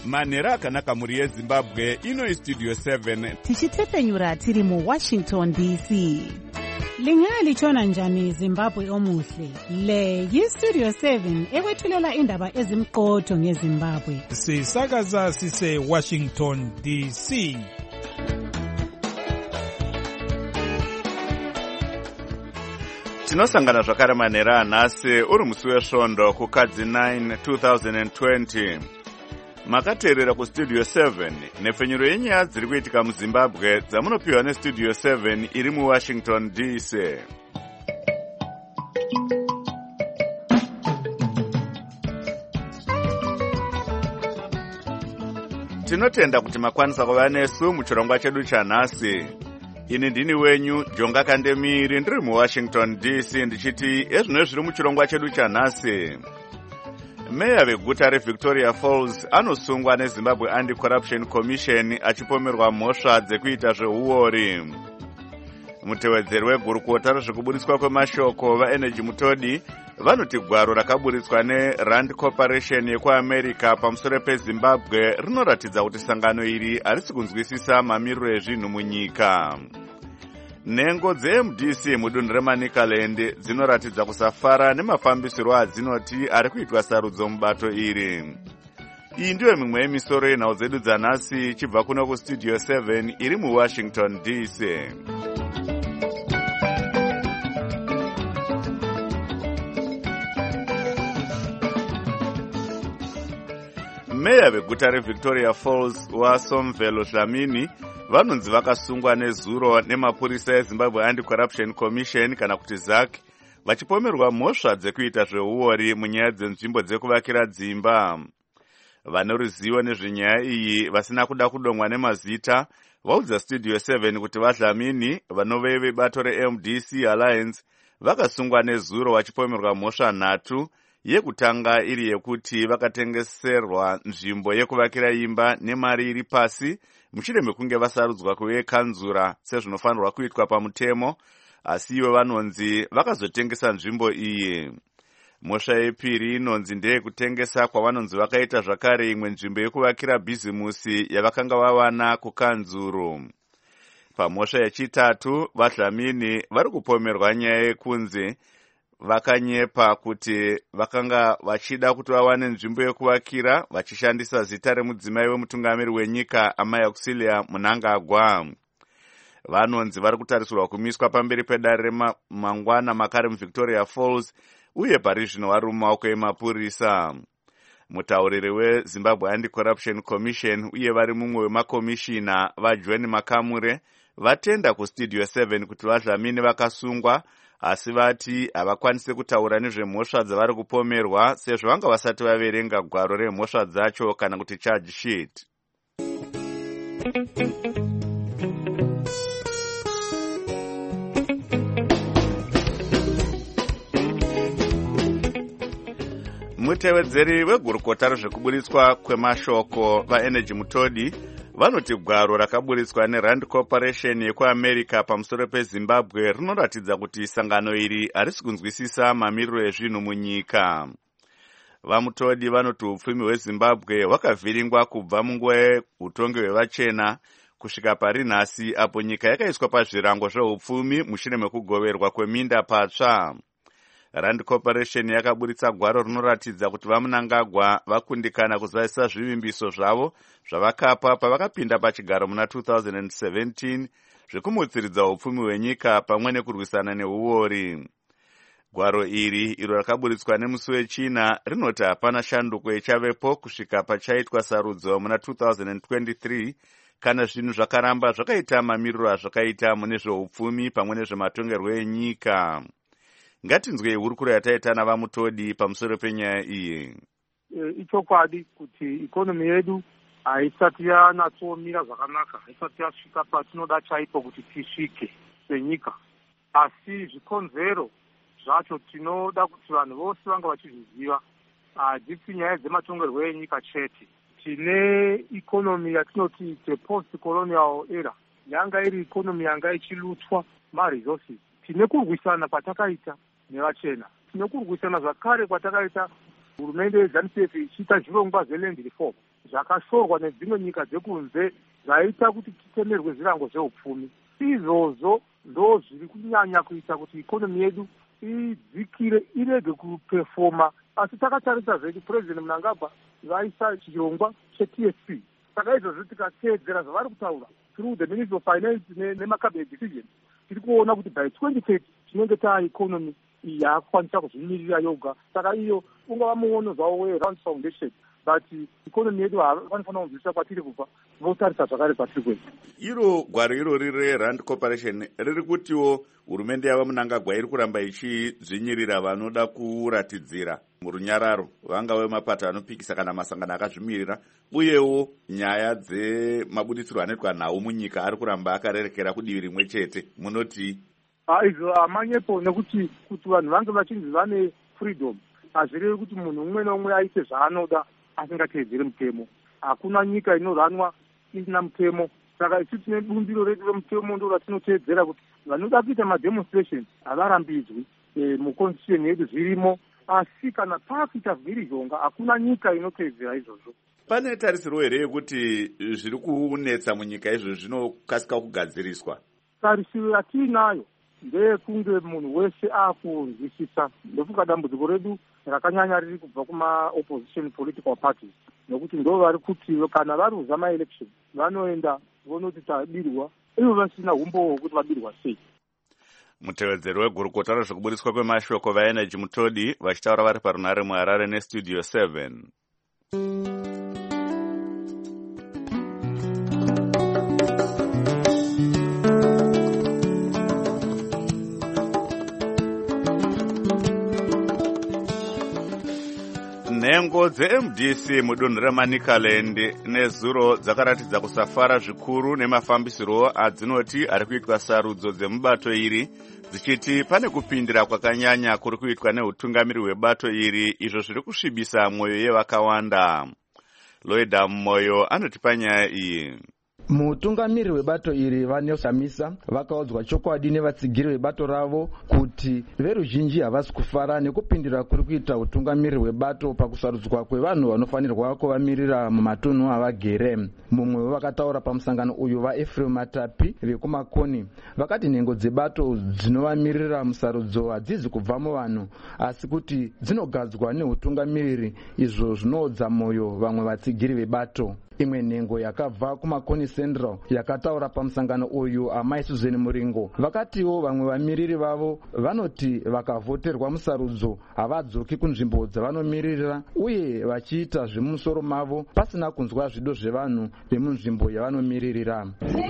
manhero akanaka mhuri yezimbabwe. Ino istudio 7 tichitepfenyura tiri muWashington DC. Lingalitshona njani Zimbabwe omuhle? Le yistudio 7 ekwethulela indaba ezimqotho ngeZimbabwe. Sisakaza sise Washington DC. tinosangana zvakare manhero anhasi uri musi wesvondo kukadzi 9 2020. Makateerera kustudio 7 nepfenyuro yenyaya dziri kuitika muZimbabwe dzamunopiwa nestudio 7 iri muWashington DC. Tinotenda kuti makwanisa kuva nesu muchirongwa chedu chanhasi. Ini ndini wenyu Jonga Kandemiri ndiri muWashington DC ndichiti ezvino zviri muchirongwa chedu chanhasi. Meya veguta reVictoria Falls anosungwa neZimbabwe Anti-Corruption Commission achipomerwa mhosva dzekuita zveuori. Mutevedzeri wegurukota rezvekuburitswa kwemashoko vaEnergy Mutodi vanoti gwaro rakaburitswa neRand Corporation yekuAmerica pamusoro peZimbabwe rinoratidza kuti sangano iri harisi kunzwisisa mamiriro ezvinhu munyika. Nhengo dzeMDC mudunhu reManicaland dzinoratidza kusafara nemafambisiro adzinoti ari kuitwa sarudzo mubato iri. Iyi ndiyo mimwe yemisoro yenhau dzedu dzanhasi chibva kuno kustudio 7 iri muWashington DC. Meya veguta reVictoria Falls waSomvelo Dlamini vanonzi vakasungwa nezuro nemapurisa eZimbabwe Anti-Corruption Commission kana kuti ZAC vachipomerwa mhosva dzekuita zveuori munyaya dzenzvimbo dzekuvakira dzimba. Vane ruzivo nezvenyaya iyi vasina kuda kudomwa nemazita vaudza studio 7 kuti vaDlamini vanove vebato reMDC Alliance vakasungwa nezuro vachipomerwa mhosva 3. Yekutanga iri yekuti vakatengeserwa nzvimbo yekuvakira imba nemari iri pasi mushure mekunge vasarudzwa kuve kanzura sezvinofanirwa kuitwa pamutemo, asi ivo vanonzi vakazotengesa nzvimbo iyi. Mhosva yepiri inonzi ndeyekutengesa kwavanonzi vakaita zvakare imwe nzvimbo yekuvakira bhizimusi yavakanga vawana kukanzuru. Pamhosva yechitatu vaDlamini vari kupomerwa nyaya yekunzi vakanyepa kuti vakanga vachida kuti vawane nzvimbo yekuvakira vachishandisa zita remudzimai wemutungamiri wenyika Amai Auxilia Mnangagwa. Vanonzi vari kutarisirwa kumiswa pamberi pedare remangwana makare muVictoria Falls uye pari zvino vari mumaoko emapurisa. Mutauriri weZimbabwe Anti-Corruption Commission uye vari mumwe wemakomishina vaJohn Makamure vatenda kustudio 7 kuti vaDlamini vakasungwa, asi vati havakwanisi kutaura nezvemhosva dzavari kupomerwa sezvo vanga vasati vaverenga gwaro remhosva dzacho kana kuti charge sheet. Mutevedzeri wegurukota rezvekuburitswa kwemashoko vaEnergy Mutodi vanoti gwaro rakaburitswa neRand Corporation yekuAmerica pamusoro peZimbabwe rinoratidza kuti sangano iri harisi kunzwisisa mamiriro ezvinhu munyika. VaMutodi vanoti upfumi hweZimbabwe hwakavhiringwa kubva munguva yeutongi hwevachena kusvika pari nhasi apo nyika yakaiswa pazvirango zveupfumi mushure mekugoverwa kweminda patsva. Rand Corporation yakaburitsa gwaro rinoratidza kuti vaMnangagwa vakundikana kuzadzisa zvivimbiso zvavo zvavakapa pavakapinda pachigaro muna 2017 zvekumutsiridza upfumi hwenyika pamwe nekurwisana neuori. Gwaro iri iro rakaburitswa nemusi wechina rinoti hapana shanduko ichavepo kusvika pachaitwa sarudzo muna 2023 kana zvinhu zvakaramba zvakaita mamiriro azvakaita mune zveupfumi pamwe nezvematongerwo enyika. Ngatinzwe hurukuro yataita navaMutodi pamusoro penyaya iyi. Ichokwadi kuti ikonomi yedu haisati yanatsomira zvakanaka, haisati yasvika patinoda chaipo kuti tisvike senyika. Asi zvikonzero zvacho tinoda kuti vanhu vose vanga vachizviziva. Hadzisi nyaya dzematongerwo enyika chete. Tine ikonomi yatinoti post-colonial era. Yanga iri ikonomi yanga ichilutswa maresources. Tine kurwisana patakaita nevachena. Tine kurwisana zvakare kwatakaita hurumende yeZANU-PF ichiita zvirongwa zveland reform. zvakashorwa nedzimwe nyika dzekunze zvaita kuti titemerwe zvirango zveupfumi. Izvozvo ndo zviri kunyanya kuita kuti ikonomi yedu idzikire irege kupefoma. Asi takatarisa zvedu President Mnangagwa vaisa chirongwa cheTSP. Saka izvozvo tikateedzera zvavari kutaura through the Ministry of Finance nemacabinet decision, tiri kuona kuti by 2030 tinenge ikonomi yakukwanisa kuzvimirira yoga. Saka iyo ungava muono zvavo weRand Foundation, but ikonomi yedu vanofanira kunzwisisa kwatiri kubva, votarisa zvakare kwatiri kuenda. Iro gwaro irori reRand Corporation riri kutiwo hurumende yava Mnangagwa iri kuramba ichizvinyirira vanoda kuratidzira murunyararo, vangave mapato anopikisa kana masangano akazvimirira, uyewo nyaya dzemabuditsiro anoitwa nawo munyika ari kuramba akarerekera kudivi rimwe chete. Munoti izvo amanyepo, nekuti kuti vanhu vange vachinzi vane freedom hazvirevi kuti munhu umwe neumwe aite zvaanoda asingateedzeri mutemo. Hakuna nyika inoranwa isina mutemo. Saka isu tine bumbiro redu remutemo ndo ratinoteedzera kuti vanoda kuita mademonstration havarambidzwi. Muconstitution yedu zvirimo, asi kana pakuita mhirizhonga hakuna nyika inoteedzera izvozvo. Pane tarisiro here yekuti zviri kunetsa munyika izvo zvinokasika kugadziriswa? Tarisiro yatiinayo ndeyekunge munhu wese akunzwisisa. Ndofunga dambudziko redu rakanyanya riri kubva kuma-opposition political parties, nokuti ndo vari kuti kana varuza maelection vanoenda vonoti tabirwa, ivo vasina umbowo kuti vabirwa sei. Mutevedzeri wegurukota rezvekubudiswa kwemashoko vaenergy Mutodi vachitaura vari parunare muHarare nestudio 7. Nhengo dzeMDC mudunhu reManicaland nezuro dzakaratidza kusafara zvikuru nemafambisiro adzinoti ari kuitwa sarudzo dzemubato iri, dzichiti pane kupindira kwakanyanya kuri kuitwa neutungamiri hwebato iri, izvo zviri kusvibisa mwoyo yevakawanda. Loida Moyo anotipa nyaya iyi. Mutungamiri webato iri vanoshamisa vakaudzwa chokwadi nevatsigiri vebato ravo kuti veruzhinji havasi kufara nekupindira kuri kuita utungamiri hwebato pakusarudzwa kwevanhu vanofanirwa kuvamirira mumatunhu avagere. Mumwe wevakataura pamusangano uyu vaEphraim Matapi vekumakoni vakati nhengo dzebato dzinovamirira musarudzo hadzizi kubva muvanhu asi kuti dzinogadzwa neutungamiriri, izvo zvinoodza mwoyo vamwe vatsigiri vebato. Imwe nhengo yakabva kumakoni Central yakataura pamusangano uyu amai Susan Muringo vakatiwo vamwe vamiriri vavo vanoti vakavhoterwa musarudzo havadzoki kunzvimbo dzavanomirira uye vachiita zvemumusoro mavo pasina kunzwa zvido zvevanhu vemunzvimbo yavanomiririra.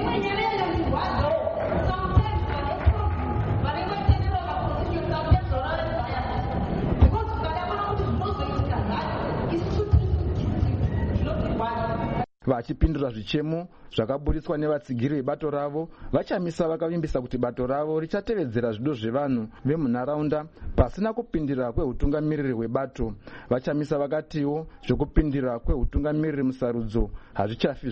Vachipindura zvichemo zvakaburitswa nevatsigiri vebato ravo, vachamisa vakavimbisa kuti bato ravo richatevedzera zvido zvevanhu vemunharaunda pasina kupindira kweutungamiriri hwebato. Vachamisa vakatiwo zvekupindira kweutungamiriri musarudzo hazvichafi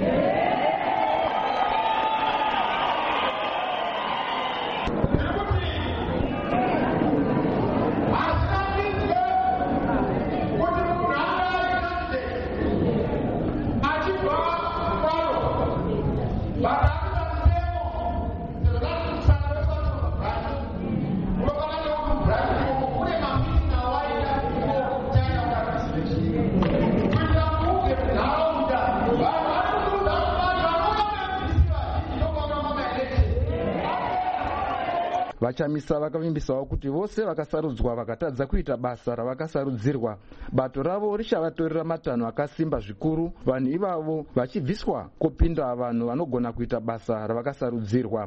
Vachamisa vakavimbisawo kuti vose vakasarudzwa vakatadza kuita basa ravakasarudzirwa, bato ravo richavatorera matanho akasimba zvikuru, vanhu ivavo vachibviswa kupinda vanhu vanogona kuita basa ravakasarudzirwa.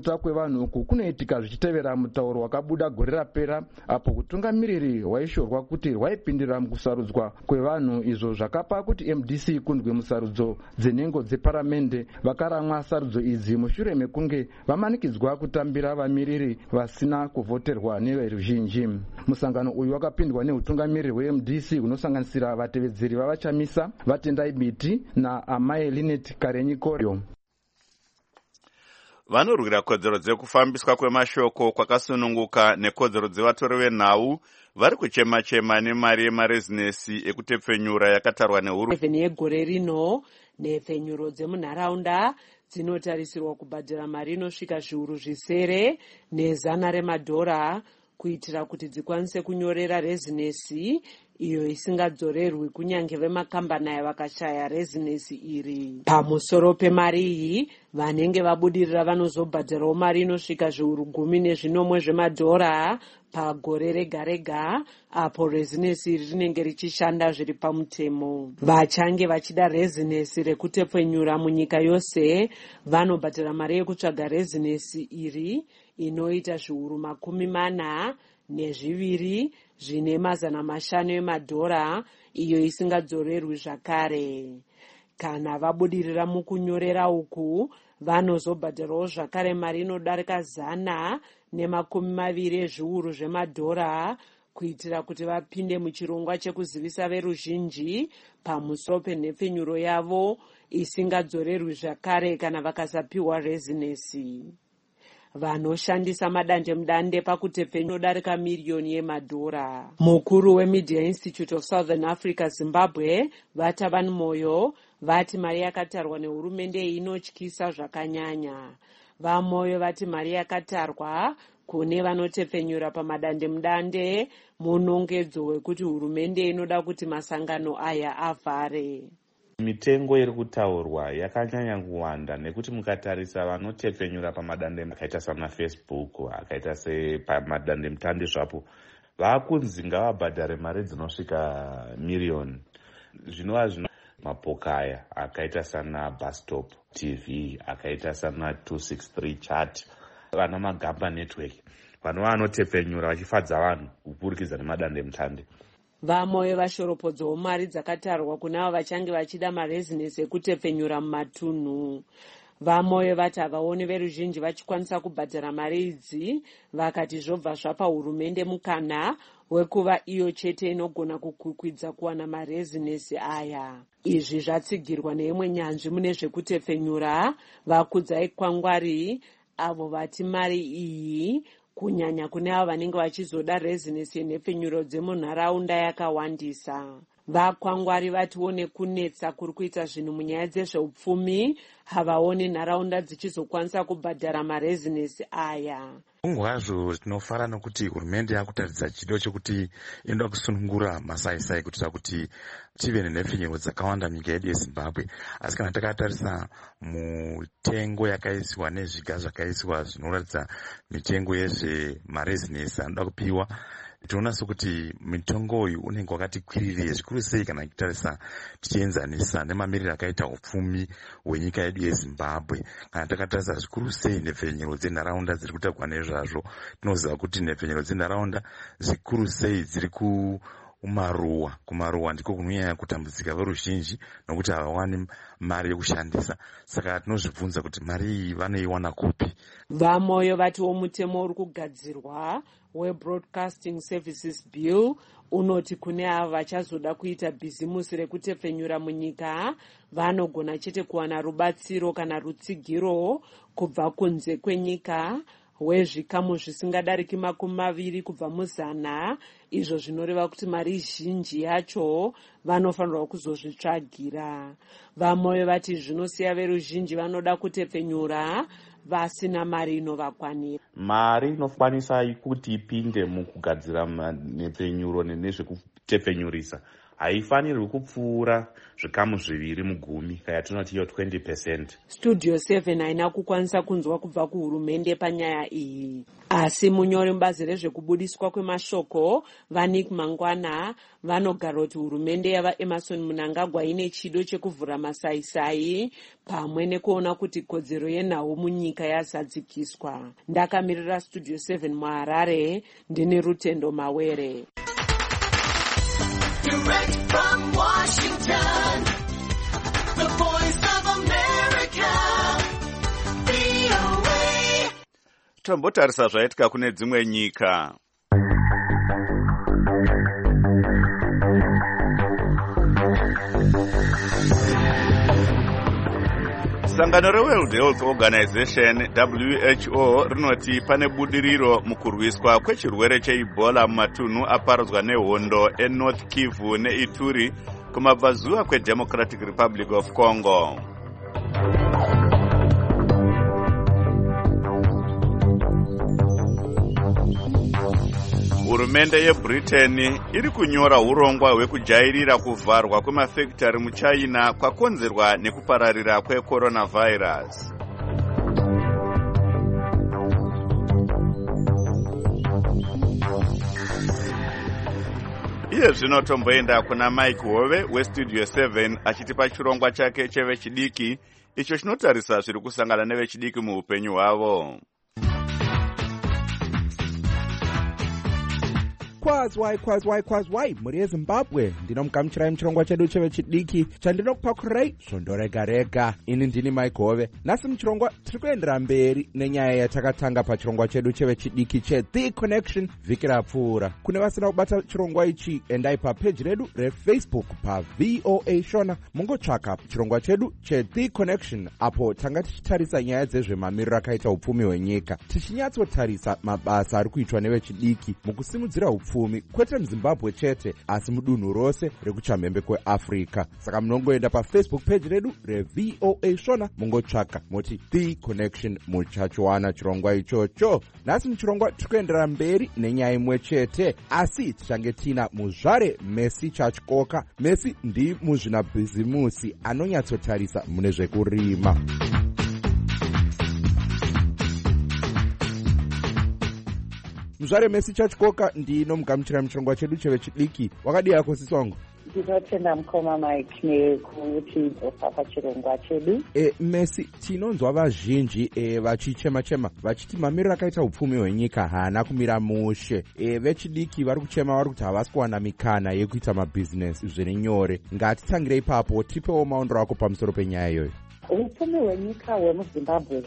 kunyunyuta kwevanhu uku kunoitika zvichitevera mutauro wakabuda gore rapera apo utungamiriri hwaishorwa kuti hwaipindira mukusarudzwa kwevanhu, izvo zvakapa kuti MDC ikundwe musarudzo dzenhengo dzeparamende. Vakaramwa sarudzo idzi mushure mekunge vamanikidzwa kutambira vamiriri vasina kuvhoterwa neveruzhinji. Musangano uyu wakapindwa neutungamiriri hweMDC unosanganisira vatevedzeri vavachamisa, vatendai biti naamai Linet Karenyikoryo. Vanorwira kodzero dzekufambiswa kwemashoko kwakasununguka nekodzero dzevatori venhau vari kuchema-chema nemari yemarezinesi ekutepfenyura yakatarwa nehurumende yegore rino. Nhepfenyuro dzemunharaunda dzinotarisirwa kubhadhara mari inosvika zviuru zvisere nezana remadhora kuitira kuti dzikwanise kunyorera rezinesi iyo isingadzorerwi kunyange vemakambani aya vakashaya rezinesi iri. Pamusoro pemari iyi, vanenge vabudirira vanozobhadharawo mari inosvika zviuru 10 zvemadhora pagore rega rega, apo rezinesi iri rinenge richishanda zviri pamutemo. Vachange vachida rezinesi rekutepfenyura munyika yose vanobhadhara mari yekutsvaga rezinesi iri inoita zviuru 42 zvine mazana 5 emadhora, iyo isingadzorerwi zvakare. Kana vabudirira mukunyorera uku, vanozobhadharawo zvakare mari inodarika 120 ezviuru zvemadhora kuitira kuti vapinde muchirongwa chekuzivisa veruzhinji pamusoro penhepfenyuro yavo isingadzorerwi zvakare kana vakasapiwa rezinesi. Vanoshandisa madandemutande pakutepfenyura darika miriyoni yemadhora. Mukuru weMedia Institute of Southern Africa Zimbabwe, Vatavan Moyo, vati mari yakatarwa nehurumende inotyisa zvakanyanya. VaMoyo vati mari yakatarwa kune vanotepfenyura pamadandemutande munongedzo wekuti hurumende inoda kuti masangano aya avhare. Mitengo iri kutaurwa yakanyanya kuwanda nekuti mukatarisa vanotepfenyura pamadandemutande akaita sana Facebook, akaita sepamadandemutande zvapo, vakunzi ngavabhadhare mari dzinosvika miriyoni. Zvinova mapokaya akaita sana Bustop TV, akaita sana 263 Chat, vana Magamba Network, vanova vanotepfenyura vachifadza vanhu kupurikidza nemadandemutande. VaMoyo vashoropodzawo mari dzakatarwa kunavo vachange vachida marezinesi ekutepfenyura mumatunhu. VaMoyo vati havaoni veruzhinji vachikwanisa kubhadhara mari idzi, vakati zvobva zvapa hurumende mukana wekuva iyo chete inogona kukwikwidza kuwana marezinesi aya. Izvi zvatsigirwa neimwe nyanzvi mune zvekutepfenyura, Vakudzai Kwangwari, avo vati mari iyi kunyanya kune avo vanenge vachizoda rezinesi yenhepfenyuro dzemunharaunda yakawandisa. VaKwangwari vatiwo nekunetsa kuri kuita zvinhu munyaya dzezveupfumi, havaoni nharaunda dzichizokwanisa kubhadhara marezinesi aya. Ungwazvo tinofara nokuti hurumende yakutaridza chido chekuti inoda kusunungura masaisai kuitira kuti tive nenhepfenyuro dzakawanda munyika yedu yeZimbabwe. Asi kana takatarisa mutengo yakaiswa nezviga zvakaiswa zvinoratidza mitengo yezvemarezinesi anoda kupiwa, tinoona sokuti mutengo uyu unenge wakati kwirirei zvikuru sei kana tichitarisa tichienzanisa nemamiriro akaita upfumi hwenyika yedu yeZimbabwe. Kana takatarisa zvikuru sei nhepfenyuro dzenharaunda dziri kutakwa nezvazvo, tinoziva kuti nhepfenyuro dzenharaunda zvikuru sei dziri kumaruwa. Kumaruwa ndiko kunonyanya kutambudzika veruzhinji nokuti havawani mari yekushandisa. Saka tinozvibvunza kuti mari iyi vanoiwana kupi? VaMoyo vatiwo mutemo uri kugadzirwa weBroadcasting Services Bill unoti kune avo vachazoda kuita bhizimusi rekutepfenyura munyika vanogona chete kuwana rubatsiro kana rutsigiro kubva kunze kwenyika wezvikamu zvisingadariki 20 kubva muzana, izvo zvinoreva kuti mari zhinji yacho vanofanirwa kuzozvitsvagira. VaMoyo vati zvinosiya veruzhinji vanoda kutepfenyura vasina mari inovakwanira. Mari inokwanisa kuti ipinde mukugadzira nhepfenyuro nezvekutepfenyurisa haifanirwi kupfuura zvikamu 2 mugumi kana yatinoti iyo 20%. Studio 7 haina kukwanisa kunzwa kubva kuhurumende panyaya iyi, asi munyori mubazi rezvekubudiswa kwemashoko vaNick Mangwana vanogara kuti hurumende yavaEmmerson Mnangagwa ine chido chekuvhura masaisai pamwe nekuona kuti kodzero yenhau munyika yazadzikiswa. Ndakamirira Studio 7 muHarare, ndine Rutendo Mawere. Direct from Washington, the voice of America, VOA. Tombotarisa zvaitika kune dzimwe nyika. Sangano reWorld Health Organization WHO rinoti pane budiriro mukurwiswa kwechirwere cheEbola mumatunhu aparadzwa nehondo eNorth Kivu neIturi kumabvazuva kweDemocratic Republic of Congo. Hurumende yeBritain iri kunyora urongwa hwekujairira kuvharwa kwemafekitari muChina kwakonzerwa nekupararira kwecoronavirus. Iye zvino tomboenda kuna Mike Hove weStudio 7 achitipa chirongwa chake chevechidiki icho chinotarisa zviri kusangana nevechidiki muupenyu hwavo. Kwazwai muri yeZimbabwe ndinomugamuchirai muchirongwa chedu chevechidiki chandinokupakurai svondo rega rega. Ini ndini Mike Hove. Nhasi muchirongwa tiri kuendera mberi nenyaya yatakatanga pachirongwa chedu chevechidiki cheThe Connection vhiki rapfuura. Kune vasina kubata chirongwa ichi, endai papeji redu reFacebook paVOA Shona mungotsvaka chirongwa chedu cheThe Connection, apo tanga tichitarisa nyaya dzezvemamiriro akaita upfumi hwenyika, tichinyatsotarisa mabasa ari kuitwa nevechidiki mukusimudzira upfumi kwete muZimbabwe chete asi mudunhu rose rekuchamhembe kweAfrica. Saka munongoenda paFacebook page redu reVOA Shona mungotsvaka moti The Connection muchachiwana chirongwa ichocho. Nhasi muchirongwa tikuendera mberi nenyaya imwe chete, asi tichange tina muzvare Messi Chachikoka. Messi ndi muzvinabhizimusi anonyatsotarisa mune zvekurima. Muzvare Messi Chachikoka ndinomugamuchirai muchirongwa chedu chevechidiki. Wakadii yako sisongo? Ndinotenda mukoma Mike nekutidzosa pachirongwa chedu. Messi, tinonzwa vazhinji vachichema vachiti mamiriro akaita upfumi hwenyika haana kumira mushe. Vechidiki vari kuchema vari kuti havasi kuwana mikana yekuita mabhizinesi zviri nyore. Ngatitangire ipapo, tipewo maondero ako pamusoro penyaya iyoyo. Upfumi hwenyika hwemuZimbabwe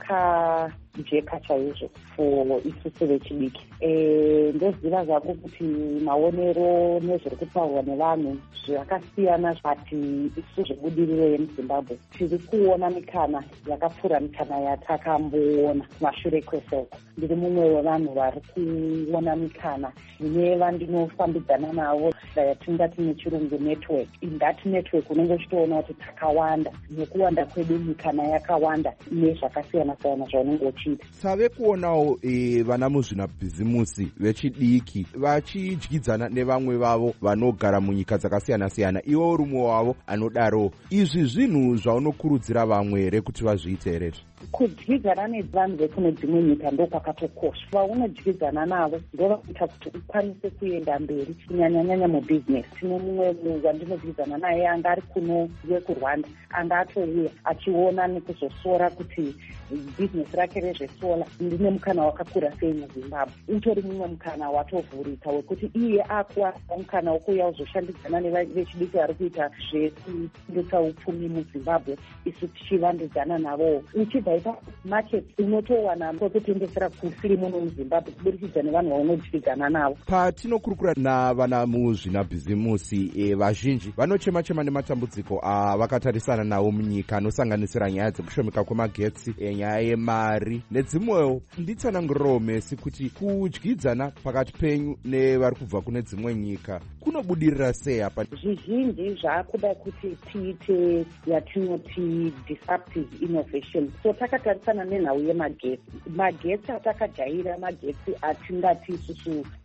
hwakajeka chaizvo for isusu vechidiki. Ndoziva zvangu kuti maonero nezviri kutaurwa nevanhu zvakasiyana, zvati isusu zvebudiriro yemuZimbabwe tiri kuona mikana yakapfuura mikana yatakamboona mashure kwesoko. Ndiri mumwe wevanhu vari kuona mikana ine vandinofambidzana navo yatingati nechirungu network. In that network unenge uchitoona kuti takawanda, nekuwanda kwedu mikana yakawanda nezvakasiyana siyana zvaunenge uchiita. Save kuonawo vana muzvinabhizimusi vechidiki vachidyidzana nevamwe vavo vanogara munyika dzakasiyana siyana, iwo uri mumwe wavo anodaro. Izvi zvinhu zvaunokurudzira vamwe here kuti vazviite here? Kudyidzana nevanhu vekune dzimwe nyika ndokwakatokosha. Vaunodyidzana navo ndovakuita kuti ukwanise kuenda mberi, kunyanyanyanya mubhizinesi. Tine mumwe wandinodyidzana naye anga ari kuno wekurwanda, anga atouya achiona nekuzosora kuti bhizinesi rake rezvesola ndine mukana wakakura sei muZimbabwe. Utori mumwe mukana watovhurika wekuti iye akuwana mukana wokuuya uzoshandidzana nevechidiki vari kuita zvekundutsa upfumi muZimbabwe, isu tichivandudzana navo. Uchibva ipamarket unotowana kwekutengesera kusiri muno muZimbabwe kuburikidza nevanhu vaunodyidzana navo. Patinokurukura navana muzvinabhizimusi, vazhinji vanochema nematambudziko avakatarisana nawo munyika, anosanganisira nyaya dzekushomeka kwemagetsi, nyaya yemari nedzimwewo. Nditsanangurirewo Messi kuti kudyidzana pakati penyu nevari kubva kune dzimwe nyika kunobudirira sei apa? Zvizhinji zvaakuda kuti tiite yatinoti disruptive innovation. So takatarisana nenhau yemagetsi. Magetsi atakajaira magetsi atingati isusu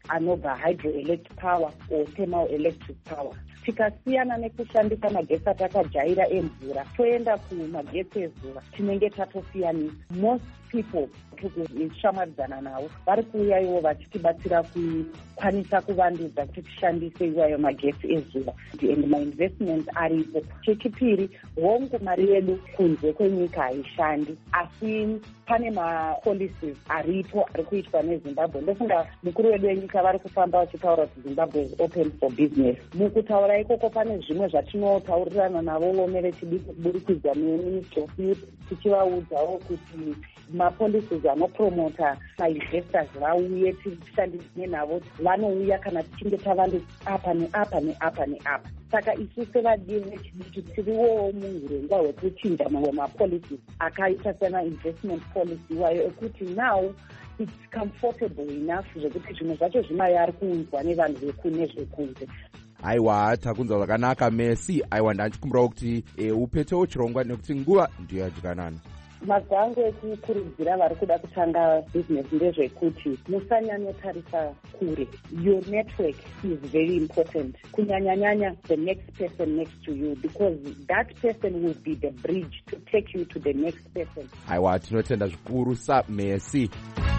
anobva hydroelectric power or thermal electric power. Tikasiyana nekushandisa magetsi atakajaira emvura toenda kumagetsi ezuva tinenge tatosiyanisa. Most people tikushamwadzana navo vari kuuya ivo vachitibatsira kukwanisa kuvandudza kuti tishandise iwayo magetsi ezuva and mainvestments aripo. Chechipiri, hongu mari yedu kunze kwenyika haishandi, asi pane mapolicies aripo ari kuitwa neZimbabwe. Ndofunga mukuru wedu wenyika vari kufamba vachitaura kuti Zimbabwe is open for business. Mukutaura ikoko pane zvimwe zvatinotaurirana navo vome vechidiki kuburikidza neministry of youth, tichivaudzawo kuti mapolicies anopromota mainvestors vauye tishandisane navo, vanouya kana tichinge tavandudza apa neapa neapa neapa. Saka isu sevadii vechidiki tiriwowo muhurongwa hwekuchinja mamwe mapolicies akaita sena investment policy wayo ekuti now it's comfortable enough zvekuti zvimwe zvacho zvimai ari kuunzwa nevanhu vekune zvekunze. Aiwa, takunzwa zvakanaka Messi. Aiwa, ndanchikumbirawo kuti upetewo chirongwa nekuti nguva ndiyo yadyikanana. Mazwi angu ekukurudzira vari kuda kutanga business ndezvekuti musanyanyotarisa kure. Your network is very important. Kunyanyanyanya the next person next to you, because that person will be the bridge to take you to the next person. Aiwa, tinotenda zvikuru Messi.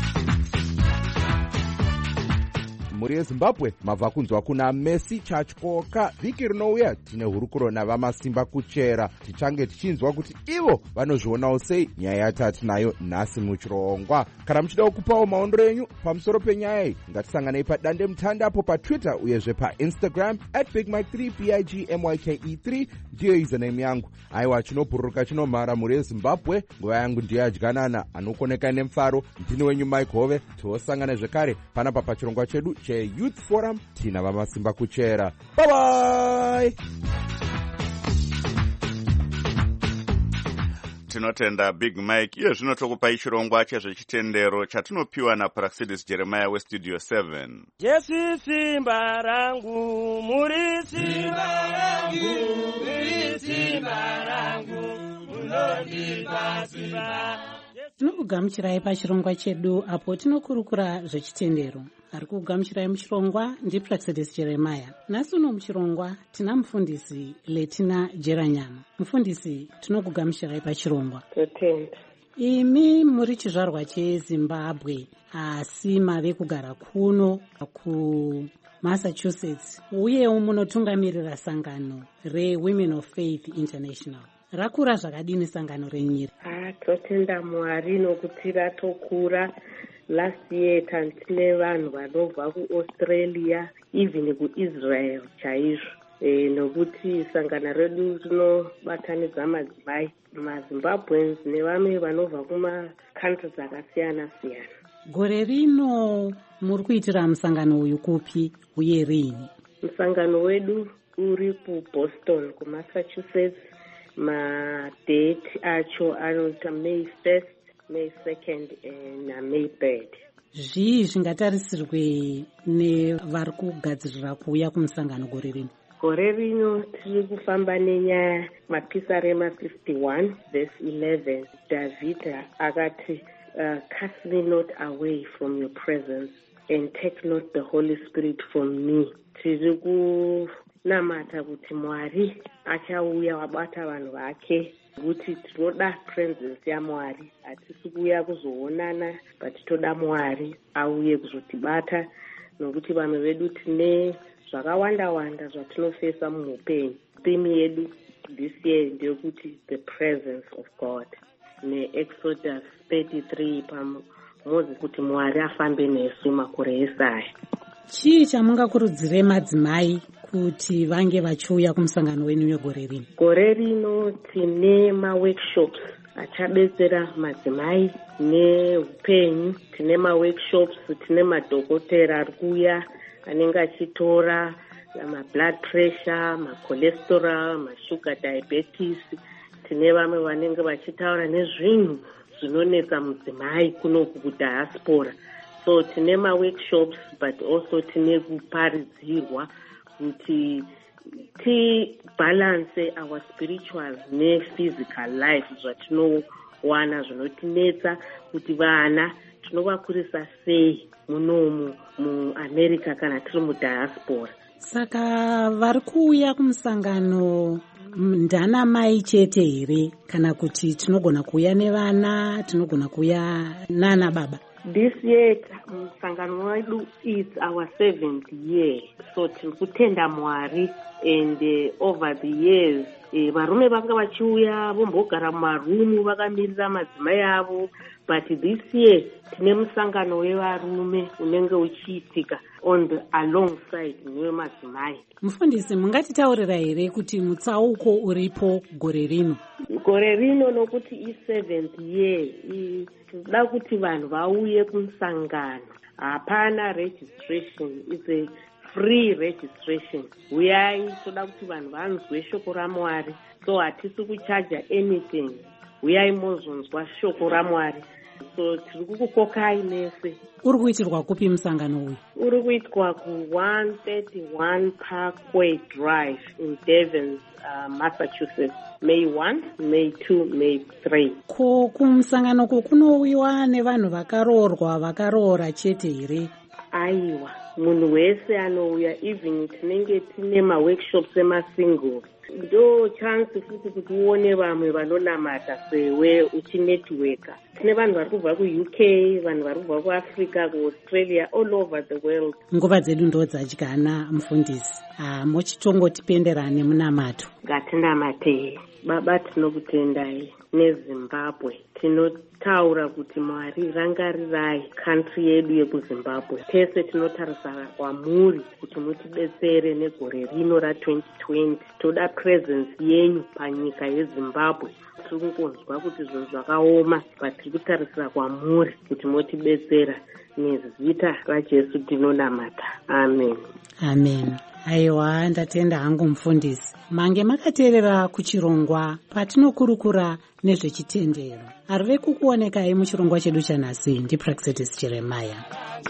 Mhuri yeZimbabwe mabva kunzwa kuna Messi Chatyoka. Vhiki rinouya tine hurukuro navamasimba kuchera, tichange tichinzwa kuti ivo vanozvionawo sei nyaya yatinayo nhasi muchirongwa. Kana muchidawo kupawo maondero enyu pamusoro penyaya iyi, ngatisanganei padande mutande apo paTwitter uyezve paInstagram @BigMike3 BIGMYKE3 ndiyo username yangu. Aiwa, chinobhururuka chinomhara mhuri yeZimbabwe. Nguva yangu ndiyo yadyanana, anokoneka nemfaro. Ndini wenyu Mike Hove. Tosangana zvekare panapa pachirongwa chedu Youth Forum tina vamasimba kuchera. Bye bye. Tinotenda Big Mike. Iyo zvino tokupai chirongwa chezvechitendero chatinopiwa naPraxidis Jeremiah weStudio 7. Jesu simba rangu, muri simba rangu, muri simba rangu, munondipa simba. Tinokugamuchirai pachirongwa chedu apo tinokurukura zvechitendero. Ari kugamuchirai muchirongwa ndiPraxidis Jeremiah. Nhasi uno muchirongwa tina mufundisi Letina Jeranyama. Mufundisi, tinokugamuchirai pachirongwa. Totenda. Imi muri chizvarwa cheZimbabwe asi mave kugara kuno kuMassachusetts uyewo munotungamirira sangano reWomen of Faith International. Rakura zvakadini sangano renyiri? Totenda Mwari nokuti ratokura. Last year tine vanhu vanobva kuAustralia, even kuIsrael chaizvo. Nokuti sangano redu rinobatanidza madzimai, maZimbabweans nevamwe vanobva kuma-countries akasiyana siyana. Gore rino muri kuitira musangano uyu kupi uye rini? Musangano wedu uri kuBoston kuMassachusetts. Madate acho anoita May 1st, May 2nd na May 3rd. Zvii zvingatarisirwe nevari kugadzirira kuuya kumusangano gore rino? Gore rino tiri kufamba nenyaya mapisarema 51 verse 11. David akati cast me not away from your presence and take not the Holy Spirit from me. Tiri kunamata kuti Mwari achauya wabata vanhu vake, kuti tinoda presence yaMwari. Hatisi kuuya kuzoonana, but toda Mwari auye kuzotibata, nokuti vanhu vedu tine zvakawanda zvatinofesa muupenyu. Theme yedu this year ndeyekuti the presence of God. NeExodus 33 paMozisi kuti Mwari afambe nesu makore esaya. Chii chamungakurudzire madzimai kuti vange vachiuya kumusangano wenu wegore rino? Gore rino tine maworkshops achabetsera madzimai neupenyu. Tine maworkshops, tine madhokotera ari kuuya anenge achitora mablood pressure, macholesterol, mashuga diabetes. Tine vamwe vanenge vachitaura nezvinhu zvinonetsa mudzimai kunoku kudiaspora. So tine maworkshops, but also tine kuparidzirwa kuti balance our spiritual ne physical life zvatinowana zvinotinetsa kuti vana tinovakurisa sei munomu muamerica kana tiri mudiaspora. Saka vari kuuya kumusangano ndana mai chete here kana kuti tinogona kuuya nevana, tinogona kuuya nana baba? This year musangano wedu is our 7th year, so tiri kutenda Mwari, and over the years varume vanga vachiuya vombogara mumarumu vakamirira madzimai avo, but this year tine musangano wevarume unenge uchiitika on the alongside newemadzimai. Mufundisi, mungatitaurira here kuti mutsauko uripo gore rino? Gore rino nokuti i7th year tinoda kuti vanhu vauye kumusangano. Hapana registration, it's a free registration. Uyai, toda kuti vanhu vanzwe shoko raMwari, so hatisi kuchaja anything. Uyai mozonzwa shoko raMwari. So tiri kukukokai nese. Uri kuitirwa kupi musangano uyu? Uri kuitwa ku 131 Parkway Drive in Devon, Massachusetts, May 1, May 2, May 3. Kumusangano kunouyiwa nevanhu vakaroora chete here? Aiwa, munhu wese anouya, even tinenge tine ma-workshops ema-singles. Ndo chance futi kuti uone vamwe vanonamata sewe uchinetworka. Tine vanhu vari kubva ku-UK, vanhu vari kubva ku-Africa, ku-Australia, all over the world. Nguva dzedu ndo dzadyana, mufundisi. Mochitongotipenderane munamato. Ngatinamate. Baba, tinokutendai neZimbabwe. Tinotaura kuti Mwari rangarirai country yedu yekuZimbabwe. Tese tinotarisa kwamuri kuti mutidetsere negore rino ra2020. Toda presence yenyu panyika yeZimbabwe. Tiri kungonzwa kuti zvinhu zvakaoma, but tiri kutarisira kwamuri kuti mutidetsera. Nezita raJesu tinonamata. Amen. Amen. Aiwa, ndatenda hangu mufundisi. Mange makateerera kuchirongwa patinokurukura nezvechitendero. Arive kukuonekai muchirongwa chedu chanhasi ndiPraxedis Jeremiah.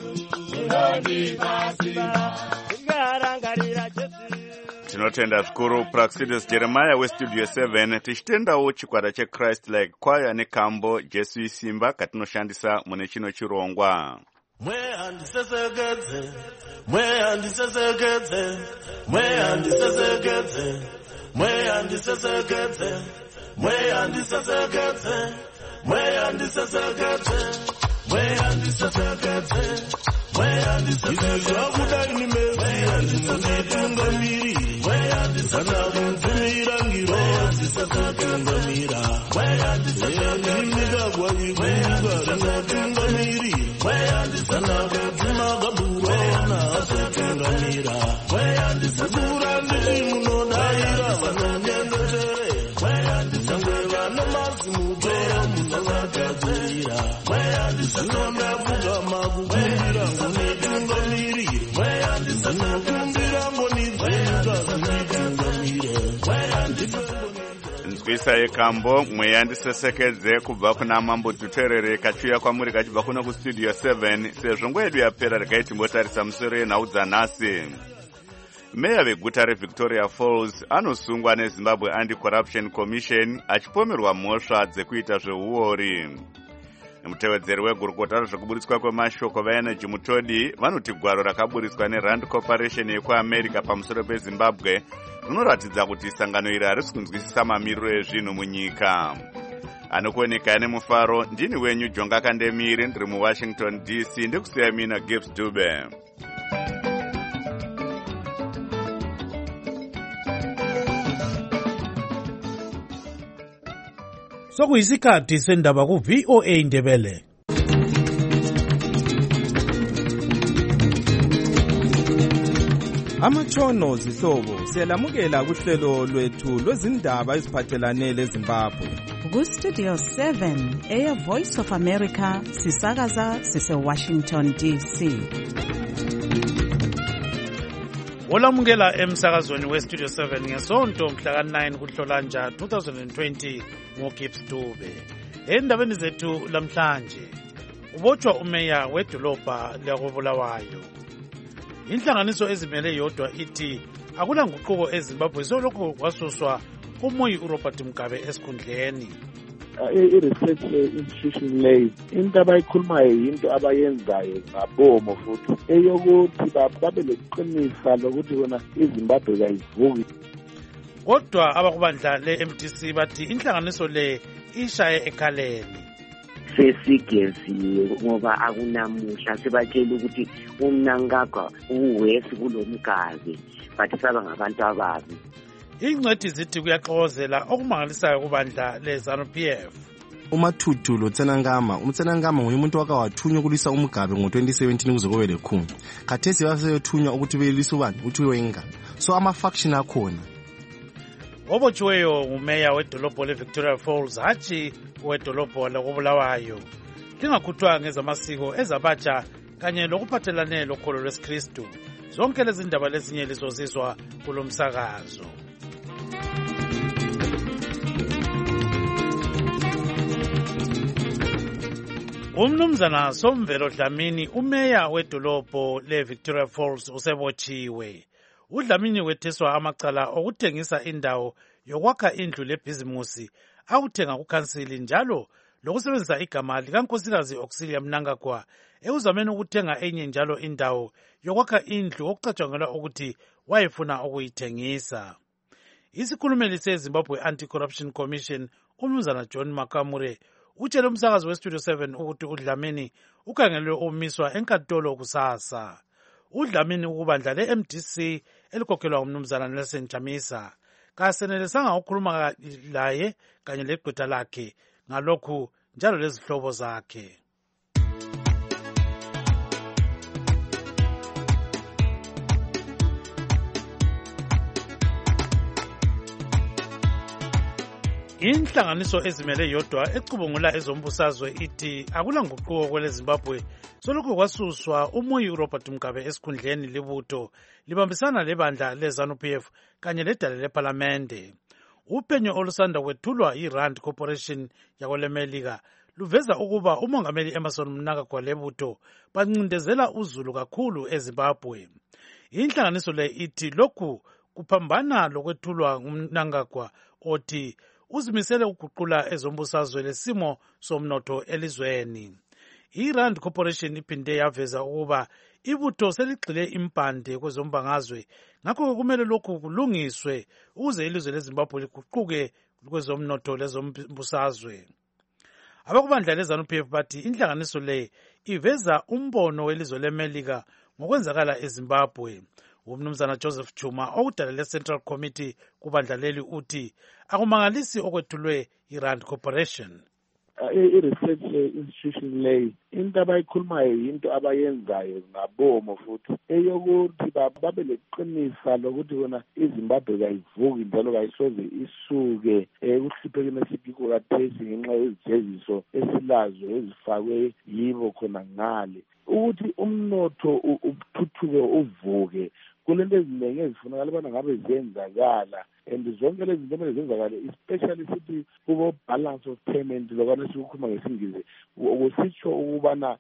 Tinotenda zvikuru Praxedis Jeremiah westudio 7, tichitendawo chikwata cheChrist Like Choir nekambo Jesu isimba katinoshandisa mune chino chirongwa. Mwehandisesekedze, mwehandisesekedze, mwehandisesekedze, mwehandisesekedze, mwehandisesekedze, mwehandisesekedze, mwehandisesekedze, mwehandisesekedze. Zvakudai nimesiya ndinotungamiri, mwehandisesekedze, mwehandisesekedze, ndimika kwaikuka rinotungamiri, mwehandisesekedze, magabhurona asotungamira, mwehandisesekedze, ndiri munodaira vanonyengetere, mwehandisesekedze, vana mazimutora munovatadzira, mwehandisesekedze, ndapfugama kukumbira ngonitungamirire, mwehandisesekedze, ngonidzika zunitungamire, mwehandisesekedze. Nzwisa yekambo mweyandisesekedze kubva kuna Mambo Duterere kachiuya kwamuri kachibva kuno kustudio 7. Sezvo nguva yedu yapera regai timbotarisa musoro yenhau dzanhasi. Meya veguta reVictoria Falls anosungwa neZimbabwe Anti-Corruption Commission achipomerwa mhosva dzekuita zveuori. Mutevedzeri wegurukota zvekuburitswa kwemashoko vaEnergy Mutodi vanoti gwaro rakaburitswa neRand Corporation yekuAmerica pamusoro peZimbabwe rinoratidza kuti sangano iri harisi kunzwisisa mamiriro ezvinhu munyika. Anokuoneka nemufaro, ndini wenyu Jonga Kandemiri, ndiri muWashington DC, ndikusiya mina Gibbs Dube. Sokuyisikhathi sendaba ku-VOA Ndebele. Amatshono zihlobo siyalamukela kuhlelo lwethu lwezindaba eziphathelane leZimbabwe. Ku-Studio 7 Air Voice of America sisakaza sise-Washington DC. Olamukela emsakazweni weStudio 7 ngesonto mhla ka-9 kuNhlolanja 2020 ngoGibbs Dube. Endabeni zethu lamhlanje, ubotshwa umeya wedolobha lakoBulawayo. Inhlanganiso ezimele yodwa ithi akula nguquko eZimbabwe solokho kwasuswa uMoyi uRobert Mugabe esikhundleni. i-research institution leyo into abayikhulumayo yinto abayenzayo ngabomo futhi eyokuthi babe leqinisa lokuthi kona iZimbabwe kayivuki. Kodwa abakubandla le-MDC bathi inhlanganiso le ishaye ekhaleni. Sesigeziwe ngoba akunamuhla sibatshela ukuthi uMnangagwa uwesi kulomkazi bathi saba ngabantu ababi. Ingcwethi zithi kuyaxokozela okumangalisayo kubandla le-ZANU-PF. uMathuthu loTsenangama uMtsenangama nguye umuntu wakawathunywa ukulisa uMugabe ngo-2017 kuze kube lekhulu. Khathesi baseyothunywa ukuthi belisa ubani uthi wenga. So ama-faction akhona. Obotshiweyo ngumeya wedolobho le-Victoria Falls hatshi wedolobho lakobulawayo. Lingakhuthwa ngezamasiko ezabatsha kanye lokuphathelane lokholo lwesikristu. Zonke lezi ndaba lezinye lizozizwa kulo msakazo. Umnumzana Somvelo Dlamini umeya wedolobho le-Victoria Falls usebotshiwe. uDlamini wetheswa amacala okuthengisa indawo yokwakha indlu lebhizimusi awuthenga kukhansili njalo lokusebenzisa igama likankosikazi Auxilia Mnangagwa ekuzameni ukuthenga enye njalo indawo yokwakha indlu okucatshangelwa ukuthi wayefuna ukuyithengisa. Isikhulumeli seZimbabwe Anti-Corruption Commission umnumzana John Makamure utshele umsakazi weStudio 7 ukuthi uDlamini ukhangelwe ukumiswa enkantolo kusasa. uDlamini ukubandla le-MDC elikhokhelwa umnumzana Nelson Chamisa kasenelisanga ukukhuluma laye kanye legqwetha lakhe ngalokhu njalo lezihlobo zakhe. Inhlanganiso ezimele yodwa ecubungula ezombusazwe ithi akulanguquko kweleZimbabwe solokhu kwasuswa uMuyi Robert Mugabe esikhundleni libutho libambisana lebandla le-ZANU-PF kanye ledale lePhalamende. Uphenyo olusanda kwethulwa iRand Corporation yakolemelika luveza ukuba umongameli Emmerson Mnangagwa lebutho bancindezela uzulu kakhulu eZimbabwe. Inhlanganiso le ithi lokhu kuphambana lokwethulwa nguMnangagwa othi uzimisele ukuguqula ezombusazwe lesimo somnotho elizweni. iRand Corporation iphinde yaveza ukuba ibutho seligxile impande kwezombangazwe ngakho kumele lokhu kulungiswe ukuze ilizwe leZimbabwe liguquke kwezomnotho lezombusazwe. Abakubandla leZANU-PF bathi inhlanganiso le iveza umbono welizwe leMelika ngokwenzakala eZimbabwe. Umnumzana Joseph Chuma okudalele Central Committee kubandla leli uthi akumangalisi okwethulwe iRand Corporation. I-research institution leyo into abayikhulumayo yinto abayenzayo ngabomo futhi eyokuthi babe leqinisa lokuthi kona iZimbabwe kayivuki njalo kayisoze isuke ekuhluphekeni esikiko kathesi ngenxa yezijeziso esilazo ezifakwe yibo khona ngale ukuthi umnotho uthuthuke uvuke kulento eziningi ezifunakala ubana ngabe ziyenzakala and zonke lezi zinto kumele zenzakale especially sithi kubo balance of payment lokwana sikukhuluma ngesingisi kusitsho ukubana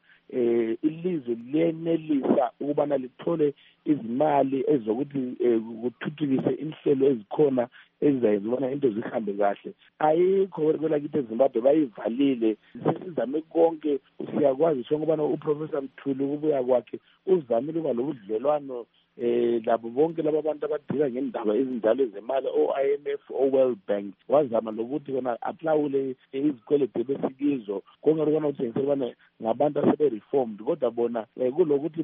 ilizwe liyenelisa ukubana lithole izimali ezokuthi kuthuthukise inhlelo ezikhona ezizayenza ukubana into zihambe kahle. Ayikho kwelakithi eZimbabwe bayivalile sesizame konke siyakwazi sonke ubana uProfessor Mthuli ukubuya kwakhe uzamile ukuba lobudlelwano labo bonke laba bantu abadila ngendaba ezinjalo zemali o-IMF o-World Bank wazama lokuthi kona aplawule izikweletu besikizo konke lokona kuthengisela ubana ngabantu asebe-reformed kodwa bona kulokuthi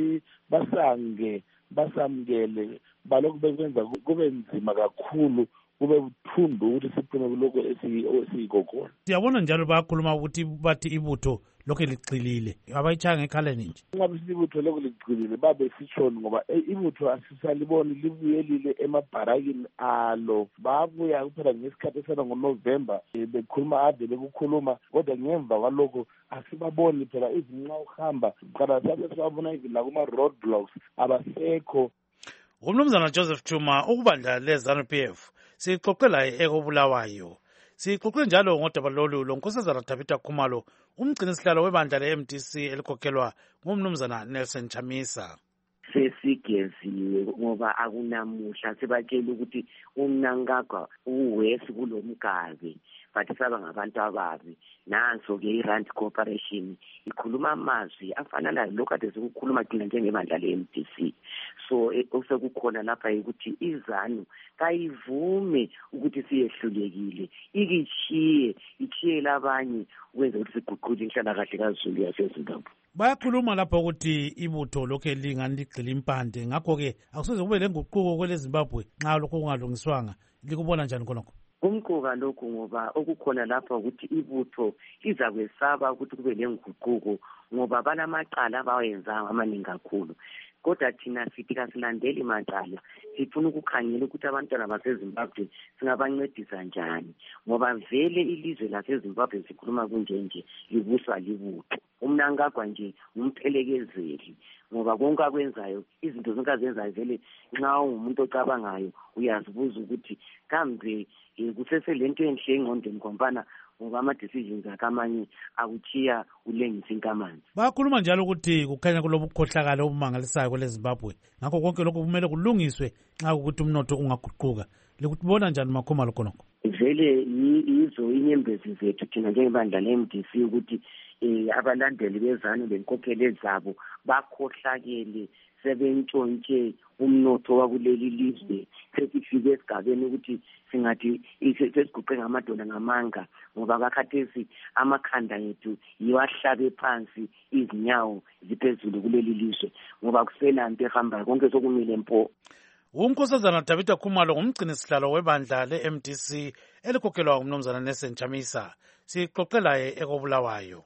basamukele balokhu bekwenza kube nzima kakhulu kube buthundu ukuthi siphume kuloko esiyikho khona. Siyabona njalo bayakhuluma ukuthi bathi ibutho lokho ligxilile abayitshaya ngekhaleni nje. Ngabe ibutho lokho ligxilile babe sitshoni ngoba ibutho asisaliboni libuyelile emabharakini alo babuya kuphela ngesikhathi esana ngoNovember bekhuluma ade bekukhuluma kodwa ngemva kwalokho asibaboni phela izinqa uhamba qala sabe sibabona ivila kuma roadblocks abasekho. Umnumzana Joseph Chuma ukubandla le-ZANU-PF sixoxela ekobulawayo. Sixoxe njalo ngodaba lolu lonkosazana Tabitha Khumalo umgcinisihlalo webandla le-MDC elikhokhelwa ngumnumzana Nelson Chamisa. sesigeziwe ngoba akunamuhla sebakela ukuthi uMnangagwa uwesi kulomgabe but saba ngabantu ababi. Nanso ke iRand Corporation ikhuluma amazwi afana lokho kade sikukhuluma thina njengebandla le-MDC. So osekukhona lapha ukuthi izanu kayivume ukuthi siyehlulekile ichiye labanye ukwenza ukuthi siguqule inhlalakahle kaZulu yaseZimbabwe. Bayakhuluma lapha ukuthi ibutho lokho elingani ligxila impande, ngakho-ke akusoze kube lenguquko kweleZimbabwe nxa lokho kungalungiswanga. Likubona njani khonokho? Kumquka lokhu ngoba okukhona lapha ukuthi ibutho lizakwesaba ukuthi kube lenguquko ngoba banamaqala abawenzanga amaningi kakhulu. Kodwa thina sithi kasilandeli macala, sifuna ukukhangela ukuthi abantwana baseZimbabwe singabancedisa njani ngoba vele ilizwe laseZimbabwe sikhuluma kunjenje libuswa libutho. uMnangagwa nje umphelekezeli ngoba konke akwenzayo izinto zonke azenzayo vele nxa ungumuntu ocabangayo uyazibuza ukuthi kambe kuseselento enhle engqondweni ngombana ngoba ama-decisions akamanye akuchiya ulengisa inkamanzi. Bakhuluma njalo ukuthi kukhanya kulobukhohlakalo obumangalisayo kweleZimbabwe, ngakho konke lokhu kumele kulungiswe nxa ukuthi umnotho ungaguquka. Likubona njani Makhoma khonokho? Vele yizo inyembezi zethu thina njengebandla le-MDC ukuthi abalandeli bezanu lenkokhelo zabo bakhohlakele sebentshontshe umnotho wakuleli lizwe. Sesifike esigabeni ukuthi singathi sesiguqe ngamadolo ngamanga ngoba kakhathesi amakhanda ethu yiwahlabe phansi, izinyawo ziphezulu kuleli lizwe ngoba kuselanto ehambayo konke sokumile mpo. Umkhosazana Tabitha Khumalo ngumgcini sihlalo webandla le-MDC elikhokhelwa umnumzana Nelson Chamisa. Sixoxelaye ekobulawayo.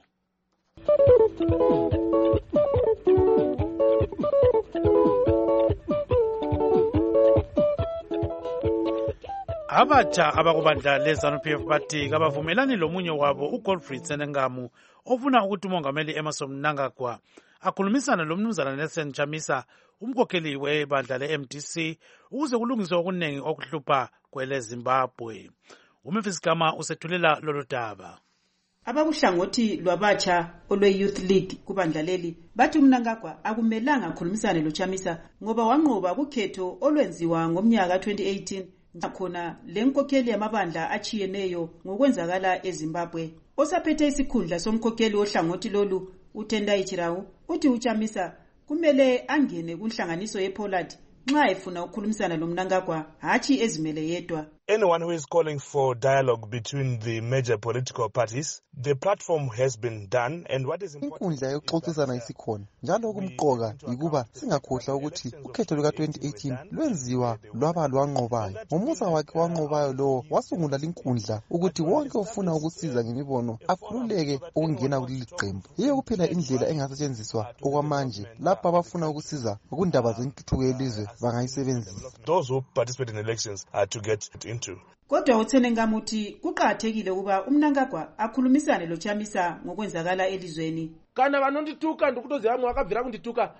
Abatsha abakubandla le-ZANU-PF bathi kabavumelani lomunye wabo uGoldfried Senengamu ofuna ukuthi umongameli Emmerson Mnangagwa akhulumisane lomnumzana Nelson Chamisa umkhokheli webandla le-MDC ukuze kulungiswe okuningi okuhlupha kweleZimbabwe. uMemphis Gama usethulela lolu daba. Abakuhlangothi lwabatsha olwe-Youth League kubandla leli bathi uMnangagwa akumelanga akhulumisane loChamisa ngoba wanqoba kukhetho olwenziwa ngomnyaka 2018 khona lenkokheli yamabandla achiyeneyo ngokwenzakala eZimbabwe. Osaphethe isikhundla somkhokheli ohlangothi lolu uTendai Chirau uthi uChamisa kumele angene kunhlanganiso yePollard nxa efuna ukukhulumisana loMnangagwa hachi ezimele yedwa. Anyone who is calling for dialogue between the major political parties, the platform has been done, and what is important, inkundla yokuxoxisana isikhona njalo okumqoka yikuba singakhohlwa ukuthi ukhetho luka-2018 lwenziwa lwaba lwanqobayo. Ngomusa wakhe wanqobayo lowo wasungula linkundla ukuthi wonke ofuna ukusiza ngemibono akhululeke ukungena kuleli qembu. Yiyo kuphela indlela engasetshenziswa okwamanje lapho abafuna ukusiza kundaba zentuthuko yelizwe bangayisebenzisa. Those who participate in elections are to get into. Kodwa uTsenengamu uthi kuqakathekile ukuba uMnangagwa akhulumisane loChamisa ngokwenzakala elizweni. Kana vanondituka ndikutoziva mwakabvira kundituka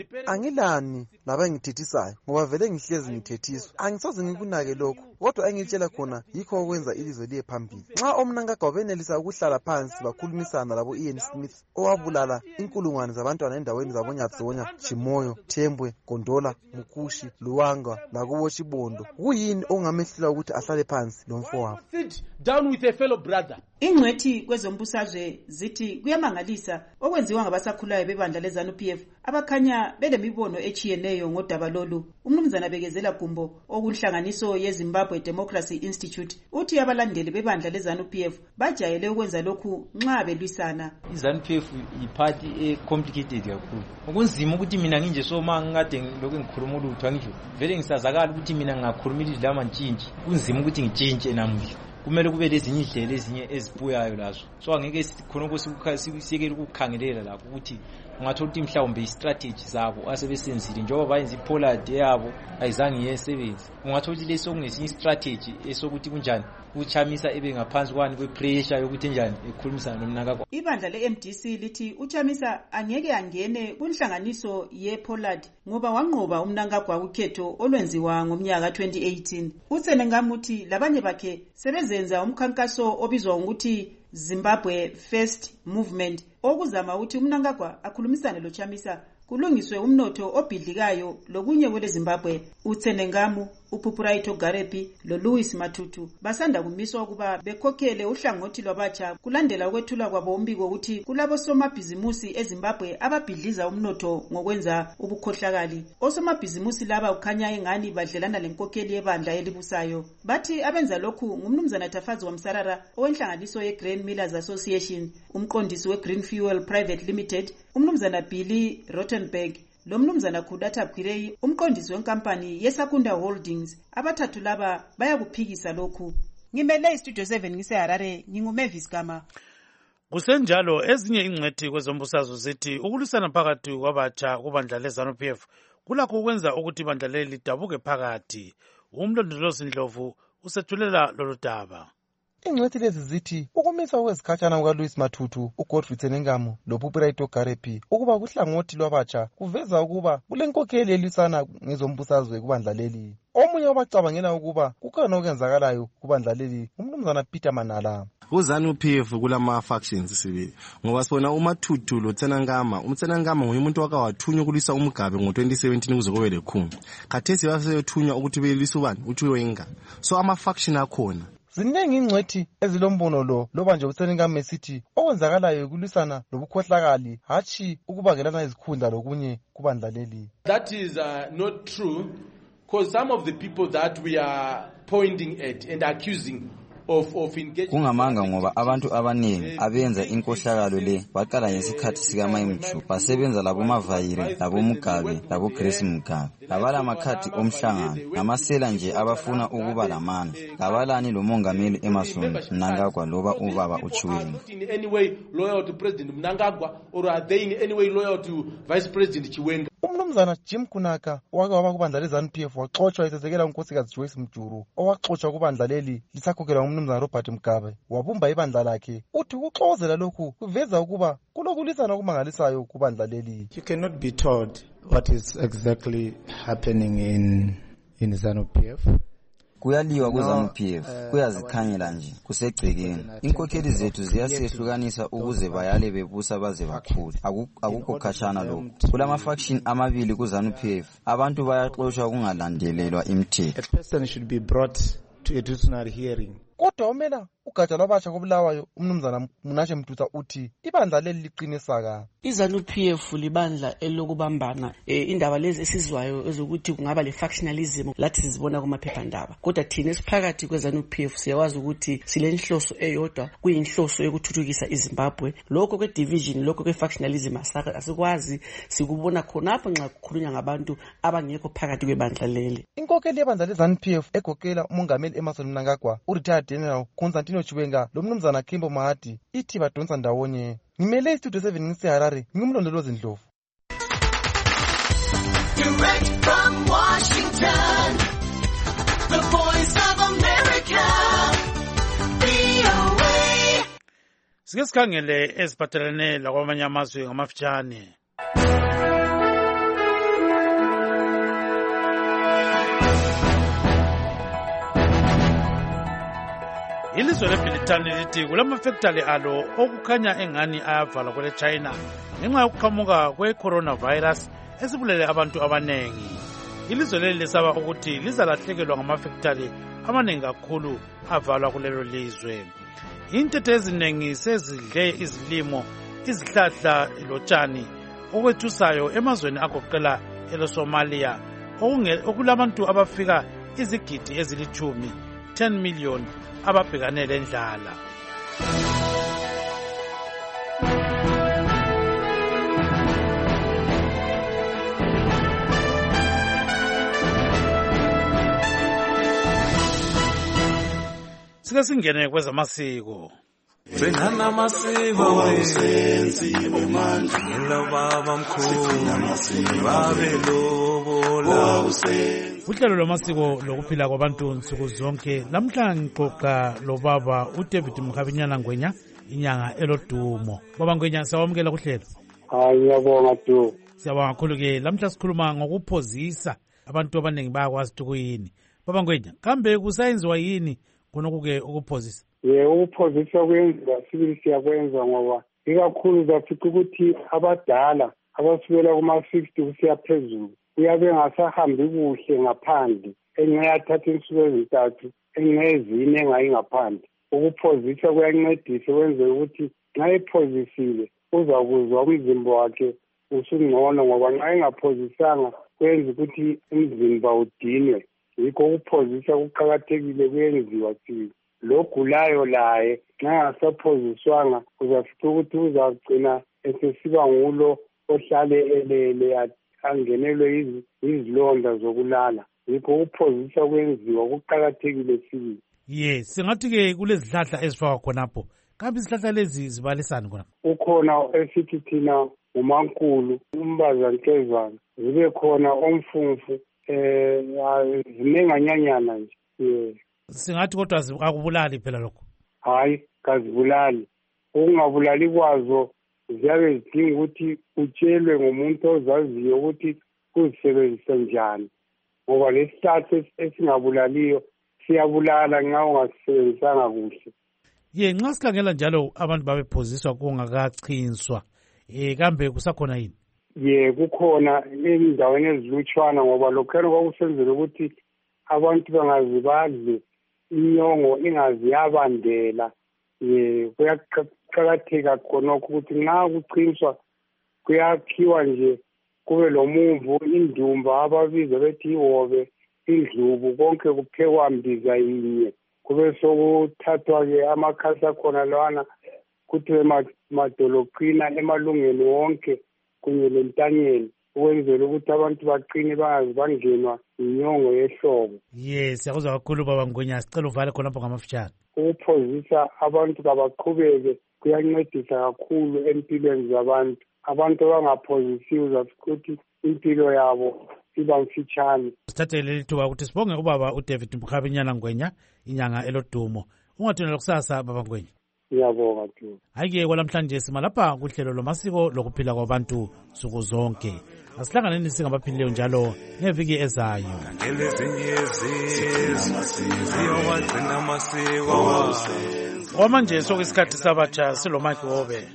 angilani labangithethisayo ngoba vele ngihlezi ngithethiswa. Angisoze ngikunake lokho kodwa engitshela khona yikho okwenza ilizwe liye phambili. Nxa oMnangagwa benelisa ukuhlala phansi bakhulumisana labo Ian Smith owabulala inkulungwane zabantwana endaweni zaboNyatsonya, Chimoyo, Thembwe, Gondola, Mukushi, Luwanga lakubo Chibondo, kuyini ongamehlula ukuthi ahlale phansi lomfowabo? Sit down with a fellow brother. Ingcwethi kwezombusazwe zithi kuyamangalisa okwenziwa ngabasakhulayo bebandla le-ZANU-PF abakhanya belemibono echiyeneyo ngodaba lolu. Umnumzana Bekezela Gumbo okunhlanganiso yeZimbabwe Democracy Institute uthi abalandeli bebandla le-ZANU-PF bajayele ukwenza lokhu nxa belwisana. iZANU-PF yiparty e-complicated kakhulu. Okunzima ukuthi mina nginje soma ngade lokho ngikhuluma ulutho angisho vele ngisazakala ukuthi mina ngingakhuluma ilizwi lama ntshintshi. Kunzima ukuthi ngitshintshe namuhla. Kumele kube lezinye indlela ezinye ezibuyayo lazo. So angeke khonoko sikele ukukhangelela lapho ukuthi ungathola ukuthi mhlawumbe istrategy zabo asebesenzile njengoba bayenza iPollard yabo ayizange yesebenze. Ungathola ukuthi leso kungesinye istrategy esokuthi kunjani uChamisa ebe ngaphansi kwani kwepressure yokuthi njani ekhulumisana noMnangagwa. Ibandla le-MDC lithi uChamisa angeke angene kunhlanganiso yePollard ngoba wanqoba uMnangagwa ukhetho olwenziwa ngomnyaka 2018. uTsenengamu uthi labanye bakhe sebezenza umkhankaso obizwa ngokuthi Zimbabwe First Movement okuzama ukuthi uMnangagwa akhulumisane loChamisa kulungiswe umnotho obhidlikayo lokunye kwele Zimbabwe. uTsenengamu, uPhupuraito Garepi loLouis Matutu basanda kumiswa ukuba bekhokhele uhlangothi lwabatsha kulandela ukwethula kwabo umbiko ukuthi kulabosomabhizimusi eZimbabwe ababhidliza umnotho ngokwenza ubukhohlakali. Osomabhizimusi laba ukhanya engani badlelana lenkokheli yebandla elibusayo. Bathi abenza lokhu ngumnumzana Tafazi Wamsarara owenhlanganiso yeGrain Millers Association, umqondisi weGreen Fuel Private Limited, umnumzana Billy Rottenberg, lo mnumzana Khudata Bhirei, umqondisi wenkampani yeSakunda Holdings. Abathathu laba bayakuphikisa lokhu. Ngimele iStudio 7 ngiseHarare, nginguMavis Gama. Kusenjalo ezinye ingcethi kwezombusazwe zithi ukulwisana phakathi kwabatsha kubandla leZANU-PF kulakho ukwenza ukuthi ibandla leli lidabuke phakathi. Umlondolozi Ndlovu usethulela lolu daba. Ingcethi lezi zithi ukumisa kwezikhatshana kukaLouis Matutu, uGodfrey Tsenengamu loPhupuraito Garepi ukuba kuhlangothi lwabatsha kuveza ukuba kulenkokheli elisana ngezombusazwe kubandla leli. Omunye wabacabangela ukuba kukhona okwenzakalayo kubandla leli umnumzana Peter Manala. KuZANU-PF kulama-factions sibili ngoba sibona uMatutu loTsenengamu. uTsenengamu nguye umuntu wakawathunywa ukulwisa uMugabe ngo-2017 kuze kube lekhulu. Khathesi baseyothunywa ukuthi belwisa ubani uthi wenga. So ama-faction akhona. Ziningi ingcethi ezilombono loba nje uTsenengamu esithi okwenzakalayo kulwisana lobukhohlakali hatshi ukubangelana izikhundla lokunye kubandla leli. That is not true, because some of the people that we are pointing at and accusing of engaging. Kungamanga ngoba abantu abaningi abenza inkohlakalo le baqala ngesikhathi sikaMayimuchu basebenza labo Mavayire labo Mugabe labo Grace Mugabe. Labala amakhathi omhlangano namasela nje abafuna ukuba lamandla. Labalani lo mongameli Emmerson Mnangagwa loba ubaba uChiwenga. In any way loyal to President Mnangagwa, or are they in any way loyal to Vice President Chiwenga? Umnumzana Jim Kunaka wake waba kubandla leZANU-PF waxoshwa esesekela unkosikazi Joyce Mjuru owaxoshwa kubandla leli lisakhokhelwa umnumzana Robert Mugabe wabumba ibandla lakhe. Uthi ukuxozela lokhu kuveza ukuba kulokulisana okumangalisayo kubandla leli. You cannot be told what is exactly happening in ZANU-PF. Kuyaliwa kuZANU-PF, kuyazikhanyela nje kusegcekeni. Inkokheli zethu ziyasehlukanisa ukuze bayale bebusa baze bakhule. Akukho khashana lokho. Kulama-faction amabili kuZANU-PF. Abantu bayaxoshwa kungalandelelwa imithetho. A person should be brought to a disciplinary hearing. Kodwa umela ugatsha lwabatsha kobulawayo umnumzana Munashe Mtuta uthi ibandla leli liqinisaka. iZANU-PF libandla elokubambana. Indaba lezi esizwayo ezokuthi kungaba le-factionalism lathi sizibona kumaphephandaba. Kodwa thina esiphakathi kweZANU-PF siyawazi ukuthi silenhloso eyodwa, kuyinhloso yokuthuthukisa iZimbabwe. Lokho kwe-division, lokho kwe-factionalism asikwazi, sikubona khonapho nxa kukhulunywa ngabantu abangekho phakathi kwebandla leli. Inkokheli yebandla leZANU-PF egoqela umongameli Emmerson Mnangagwa, uRetired General Constantino Chiwenga lomnumzana Kimbo Mahadi ithi badonsa ndawonye. Ngimele iStudio 7 ngiseHarare, ngimlondolozi Ndlovu. Direct from Washington, the voice of America, VOA. Sike sikhangele eziphathelene lakwamanye amazwe ngamafitshane. Ilizwe leBritani lithi kulamafektali alo okukhanya engani ayavalwa kwele China ngenxa yokuqhamuka kwe-coronavirus esibulele abantu abanengi. Ilizwe leli lisaba ukuthi lizalahlekelwa ngamafektali amaningi kakhulu avalwa kulelo lizwe. Intethe eziningi sezidle izilimo, izihlahla lotshani okwethusayo emazweni agoqela eleSomalia okulabantu abafika izigidi ezilithumi 10 million ababhekane lendlala. Sike singene kwezamasiko. Sengana masiko wesenziwe manje ngelobaba mkhulu babelobola Uhlelo lwamasiko lokuphila kwabantu nsuku zonke lamhla ngixoxa lobaba uDavid Mkhabinyana Ngwenya inyanga elodumo. Baba Ngwenya sawamukela kuhlelo. Ngiyabonga tu. Siyabonga kakhulu ke lamhla sikhuluma ngokuphozisa abantu abaningi bayakwazi ukuyini. Baba Ngwenya kambe kusayenziwa yini kunokuke ukuphozisa? Ukuphozisa kwenziwa sibili siyakwenza ngoba ikakhulu zafica ukuthi abadala abasukela kuma-60 kusiya phezulu uyabe engasahambi kuhle ngaphandle engayathatha insuku ezintathu engezine engayi ngaphandle. Ukuphozisa kuyancedisa kwenzela ukuthi nxa ephozisile uzakuzwa umzimba wakhe usungcono, ngoba nxa engaphozisanga kwenza ukuthi umzimba udinwe. Yikho ukuphozisa kuqakathekile kuyenziwa sibili. Logulayo laye nxa engasaphoziswanga uzafica ukuthi uzagcina esesiba ngulo ohlale elele angenelwe izilonda zokulala. Yikho ukuphozisa kwenziwa kuqakathekile sibili. Yes, singathi-ke kulezihlahla ezifakwa khonapho. Kambe izihlahla lezi zibalisani khona? Ukhona esithi thina umankulu, umbazankezana, zibe khona omfumfu, zinenganyanyana nje. Singathi kodwa akubulali phela lokho? Hayi, kazibulali. Ukungabulali kwazo ziyabe zidinga ukuthi utshelwe ngumuntu ozaziyo ukuthi kuzisebenzisa njani, ngoba lesihlahla esingabulaliyo siyabulala nxa ungasisebenzisanga kuhle. Nxa sikhangela njalo abantu babephoziswa kungakachinswa, kambe kusakhona yini? Kukhona endaweni ezilutshwana, ngoba lokhana kwakusenzela ukuthi abantu bangaze badle inyongo ingaze yabandela. Kuyaqakatheka khonokho ukuthi nxa kuchinswa kuyakhiwa nje kube lomumvu, indumba ababiza bethi ihobe, indlubu, konke kuphekwa mbiza yinye. Kube sokuthathwa-ke amakhasi akhona lawana kuthiwe madoloqina emalungeni wonke kunye lentanyeni, ukwenzela ukuthi abantu baqine bangazi bangenwa inyongo yehlobo. Siyakuzwa kakhulu baba Ngwenya, sicela uvale khonapho ngamafitshane. Ukuphozisa abantu kabaqhubeke kuyancedisa kakhulu empilweni zabantu. Abantu abangaphozisiwe uzafica ukuthi impilo yabo iba mfitshane. Sithathe leli thuba ukuthi sibonge ubaba uDavid Mkhabinyana Ngwenya, inyanga elodumo. Ungathonela kusasa baba Ngwenya. Ngiyabonga tu. Hayi-ke kwalamhlanje simalapha kuhlelo lomasiko lokuphila kwabantu suku zonke. Asihlanganeni singabaphilileyo njalo ngeviki ezayo. Kwamanje sokuyisikhathi sabatsha silomake wobe.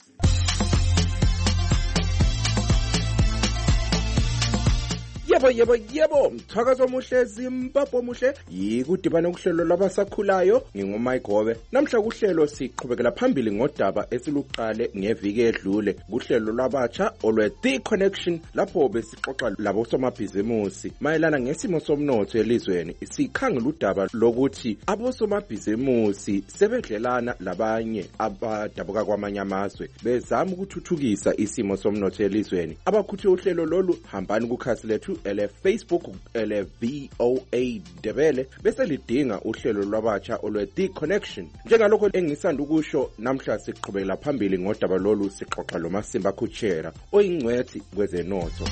Yebo, mthakazo omuhle, Zimbabwe omuhle, yikudibana kuhlelo labasakhulayo, ngingumike Gobe. Namhla kuhlelo siqhubekela phambili ngodaba esiluqale ngeviki edlule, kuhlelo lwabatsha olwe The Connection, lapho besixoxa labosomabhizimusi mayelana ngesimo somnotho elizweni. Sikhangela udaba lokuthi abosomabhizimusi sebedlelana labanye abadabuka kwamanye amazwe bezama ukuthuthukisa isimo somnotho elizweni. Abakhuthe uhlelo lolu hambani kukhasi lethu ele Facebook ele VOA Debele bese lidinga uhlelo lwabatsha olwe The Connection. Njengalokho engisanda ukusho, namhla siqhubekela phambili ngodaba lolu sixoxa lo Masimba Kuchera oyingcwethi kwezenotho.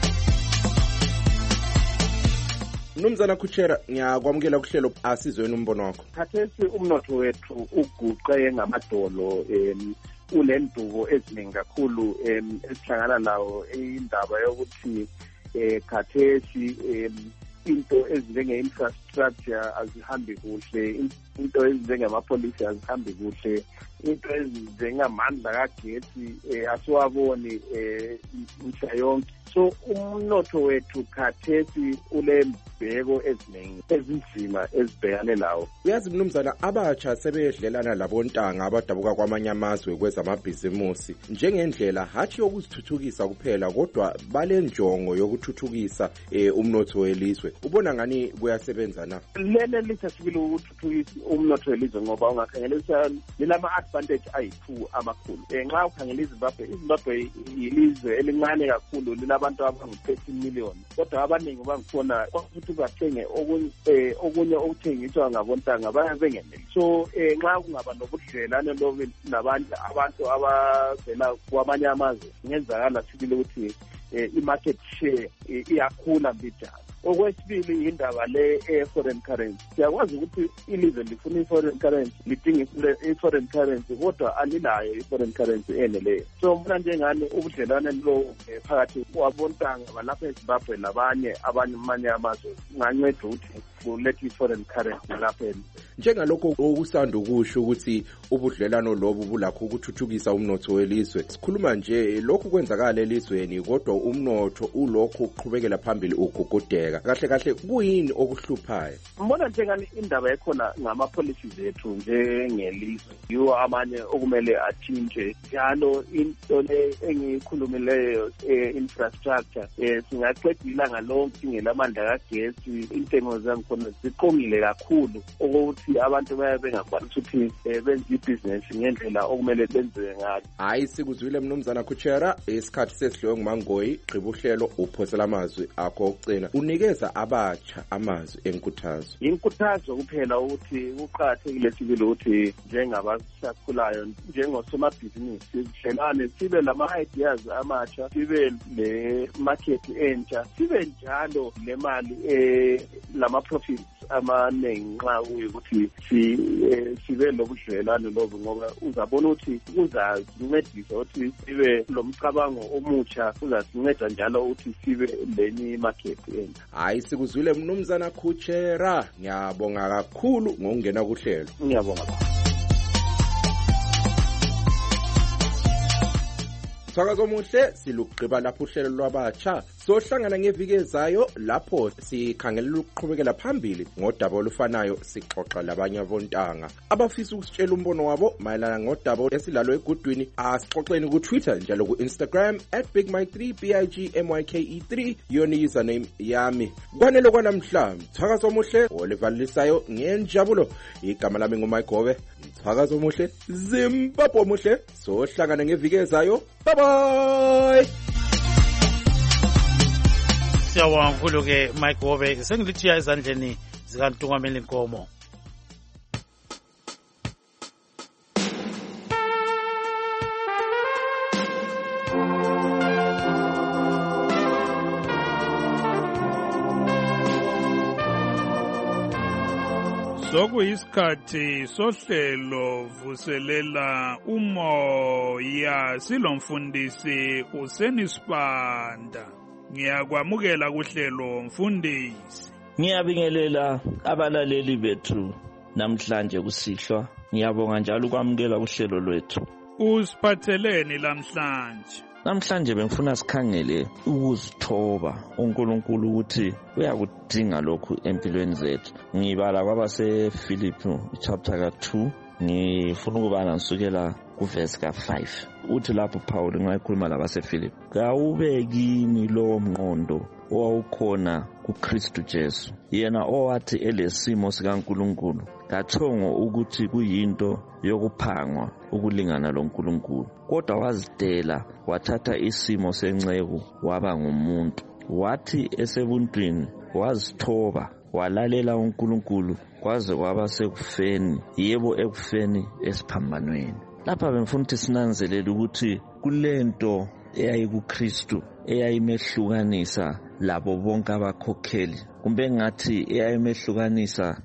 Mnumzana Kuchera, ngiyakwamukela kuhlelo, asizweni umbono wakho. Khathesi umnotho wethu uguqe ngamadolo unendubo eziningi kakhulu esihlangana nawo indaba yokuthi khathesi into ezinjenge-infrastructure azihambi kuhle, into ezinjengamapolisi azihambi kuhle, into ezinjengamandla kagesi asiwaboni mhla yonke. So umnotho wethu khathesi ulembheko eziningi ezinzima ezibhekane lawo. Uyazi mnumzana, abatsha sebedlelana labontanga abadabuka kwamanye amazwe kwezamabhizimusi njengendlela hathi yokuzithuthukisa kuphela, kodwa balenjongo yokuthuthukisa umnotho welizwe. Ubona ngani kuyasebenza na? Lele lisasibili ukuthuthukisa umnotho welizwe, ngoba ungakhangelisa lilama-advantage ayi-2 amakhulu. Nxa ukhangela iZimbabwe yilizwe elincane kakhulu, abantu abangu-13 million, kodwa abaningi bangifona ukuthi bathenge okunye okuthengiswa ngabontanga bayabe bengeneli. So nxa kungaba nobudlelwane lobu nabanye abantu abavela kwamanye amazwe, kungenzakala sibili ukuthi i-market share iyakhula mbijana. Okwesibili indaba le foreign currency. Siyakwazi ukuthi ilizwe lifuna i-foreign currency, lidinga i-foreign currency, kodwa alilayo i-foreign currency eneleyo. So mina njengani ubudlelwane lo phakathi kwabontanga balapha eZimbabwe labanye amanye amazwe nganceda ukuthi kulethe i-foreign currency lapha. Njengalokho okusanda ukusho ukuthi ubudlelwano lobu bulakho ukuthuthukisa umnotho welizwe. Sikhuluma nje lokhu kwenzakala elizweni kodwa umnotho ulokho uqhubekela phambili ugugudeka. Kahle kuyini okuhluphayo? Mbona njengani indaba ekhona ngama-policies ethu njengelizwe. Yiwo amanye okumele atshintshe. Njalo into le engiyikhulumileyo infrastructure singaqeda ilanga lonke singelamandla kagesi, intengo zakhona ziqongile kakhulu ukuthi abantu baye bengakwanisi ukuthi benze ibhizinesi ngendlela okumele benziwe ngayo. Hayi sikuzwile mnumzana Kuchera, isikhathi sesidliwe nguMangoyi, gqiba uhlelo uphosela amazwi akho okugcina. Unikeza abatsha amazwi enkuthazo. Inkuthazo kuphela ukuthi kuqakathekile sibili ukuthi njengabasakhulayo njengosomabhizinisi sihlelane sibe lama-ideas amatsha, sibe le market entsha, sibe njalo le mali lama-profits amaningi nxa kuyukuthi sibe lobudlelwane lobu, ngoba uzabona ukuthi kuzasincedisa ukuthi sibe lomcabango omutsha, kuzasinceda njalo ukuthi sibe lenye imarket entsha. Hayi sikuzwile mnumzana Kuchera, ngiyabonga kakhulu ngokungena kuhlelo. Ngiyabonga. Sakazo muhle silugqiba lapho uhlelo lwabatsha sohlangana ngeviki ezayo lapho sikhangelela ukuqhubekela phambili ngodaba olufanayo, sixoxa labanye abontanga abafisa ukusitshela umbono wabo mayelana ngodaba esilalo egudwini. Asixoxeni ku Twitter njalo ku Instagram @bigmike3 BIGMYKE3 yona username yami. Kwanele kwanamhlanje sakazo muhle olivalisayo ngenjabulo. Igama lami nguMayigobe. Sakazo muhle Zimbabwe muhle. Sohlangana ngeviki ezayo. Bye bye. Siyabonga kakhulu ke Mike Wobe, sengilithiya ezandleni zikaNtungameli Nkomo. Sokuyisikhathi sohlelo vuselela umoya silomfundisi uSenisibanda. Ngiyakwamukela kuhlelo mfundisi. Ngiyabingelela abalaleli bethu namhlanje kusihlwa. Ngiyabonga njalo ukwamukela kuhlelo lwethu. Usiphatheleni namhlanje? Namhlanje bengifuna sikhangele ukuzithoba uNkulunkulu ukuthi uyakudinga lokhu empilweni zethu. Ngibala kwabaseFilipi chapter ka2, ngifuna ukubala nsukela kuverse ka5. Uthi lapho Paul ngayikhuluma labaseFilipi, "Kawube kimi lo mqondo owawukhona kuKristu Jesu, yena owathi elesimo sikaNkulunkulu kathongo ukuthi kuyinto yokuphangwa ukulingana loNkulunkulu, kodwa wazidela wathatha isimo senceku waba ngumuntu. Wathi esebuntwini wazithoba walalela uNkulunkulu kwaze kwaba sekufeni, yebo ekufeni esiphambanweni." Lapha bengifuna ukuthi sinanzelele ukuthi kulento eyayikuKristu eyayimehlukanisa labo bonke abakhokheli, kumbe ngathi eyayimehlukanisa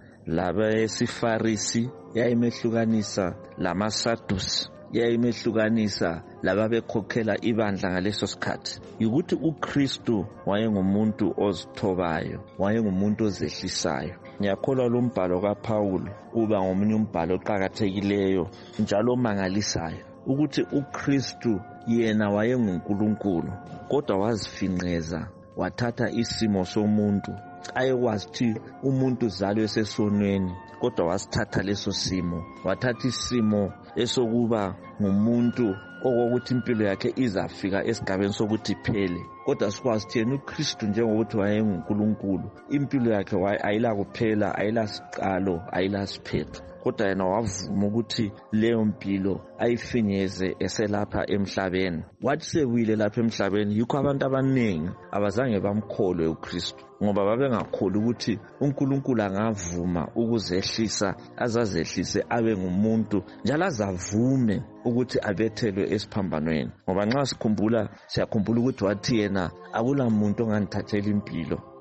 labesifarisi, eyayimehlukanisa lamaSadusi, eyayimehlukanisa lababekhokhela ibandla ngaleso sikhathi, ukuthi uKristu wayengumuntu ozithobayo, wayengumuntu ozehlisayo. Ngiyakholwa lo mbhalo kaPawulu uba ngomunye umbhalo oqhakathekileyo njalo omangalisayo, ukuthi uKristu yena wayenguNkulunkulu kodwa wazifinqeza wathatha isimo somuntu. Ayekwazi ukuthi umuntu uzalwe esesonweni, kodwa wasithatha leso simo, wathatha isimo esokuba ngumuntu okokuthi impilo yakhe izafika esigabeni sokuthi iphele, kodwa sikwazi ukuthi yena uKristu njengokuthi wayenguNkulunkulu, impilo yakhe ayilakuphela, ayilasiqalo, ayilasiphetho, kodwa yena wavuma ukuthi leyo mpilo ayifinyeze eselapha emhlabeni. Wathi sebuyile lapha emhlabeni, yikho abantu abaningi abazange bamkholwe uKristu, ngoba babengakholwa ukuthi uNkulunkulu angavuma ukuzehlisa, azazehlise abe ngumuntu, njalo azavume ukuthi abethelwe esiphambanweni. Ngoba nxa sikhumbula, siyakhumbula ukuthi wathi yena akula muntu ongandithathela impilo,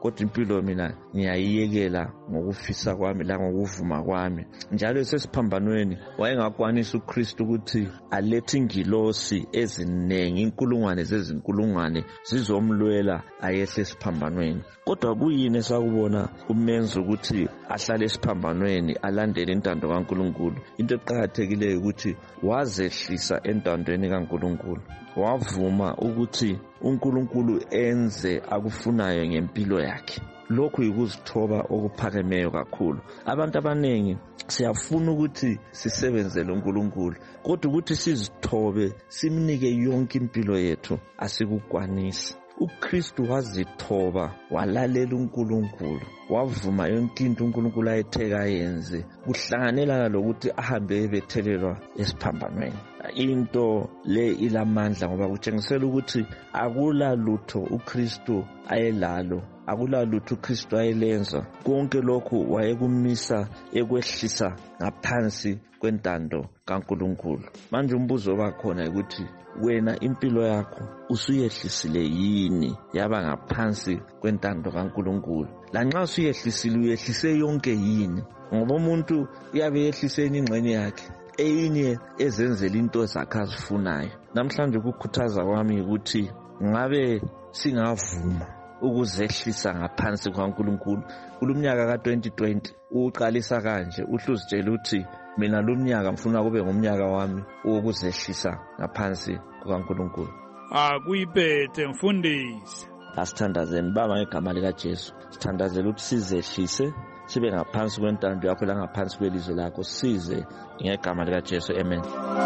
kodwa impilo mina ngiyayiyekela ngokufisa kwami la ngokuvuma kwami. Njalo sesiphambanweni wayengakwanisa uKristu ukuthi alethe ingilosi eziningi, inkulungwane zezinkulungwane zizomlwela ayehle esiphambanweni. Kodwa kuyini esakubona kumenza ukuthi ahlale esiphambanweni alandele intando kaNkulunkulu? Into eqhakathekileyo ukuthi wazehlisa entandweni kaNkulunkulu, wavuma ukuthi uNkulunkulu enze akufunayo ngempilo yakhe. Lokhu yikuzithoba okuphakemeyo kakhulu. Abantu abanengi siyafuna ukuthi sisebenzele uNkulunkulu, kodwa ukuthi sizithobe simnike yonke impilo yethu asikukwanisi. uKristu wazithoba, walalela uNkulunkulu, wavuma yonke into uNkulunkulu ayetheka yenze, kuhlanganela lokuthi ahambe ebethelelwa esiphambanweni. Into le ilamandla ngoba kutshengisela ukuthi akula lutho uKristu ayelalo, akula lutho uKristu ayelenza. Konke lokhu wayekumisa ekwehlisa ngaphansi kwentando kaNkulunkulu. Manje umbuzo obakhona ukuthi wena impilo yakho usuyehlisile yini yaba ngaphansi kwentando kaNkulunkulu? Lanxa usuyehlisile, uyehlise yonke yini? Ngoba umuntu uyabe yehlise ingxenye yakhe, eyinye ezenzela into zakhe azifunayo. Namhlanje ukukhuthaza kwami ukuthi ngabe singavuma ukuzehlisa ngaphansi kwaNkulunkulu. Kulumnyaka ka2020 uqalisa kanje, uhluzitshela uthi mina lo mnyaka ngifuna kube ngumnyaka wami wokuzehlisa ngaphansi kwaNkulunkulu. Akuyiphethe mfundisi. Asithandazeni baba ngegama lika Jesu. Sithandazela ukuthi sizehlise sibe ngaphansi kwentando yakho la ngaphansi kwelizwe lakho, size ngegama lika Jesu. Amen.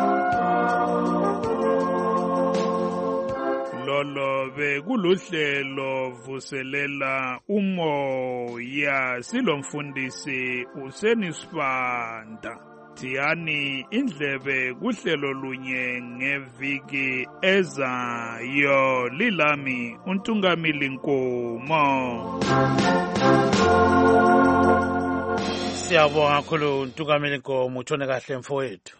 Lolo bekuluhlelo vuselela umoya, silomfundisi uSenisibanda. Thiyani indlebe kuhlelo lunye ngeviki ezayo. Lilami uNtungamili Nkomo. Siyabonga kakhulu uNtungamili Nkomo, uthone kahle mfowethu.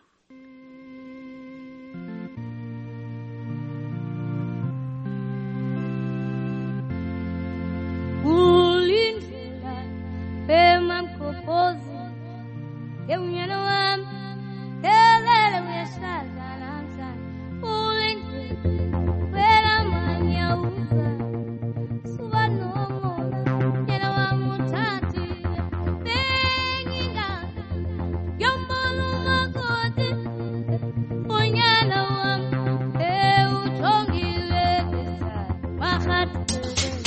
Ulindlela emamkhophozi yeunyana wami elele uyahlala namhlanje. Ulindlela phela manya uza suba nomona nyana wami uthathile bengingazi yombona umakoti unyana wami uthongile mahati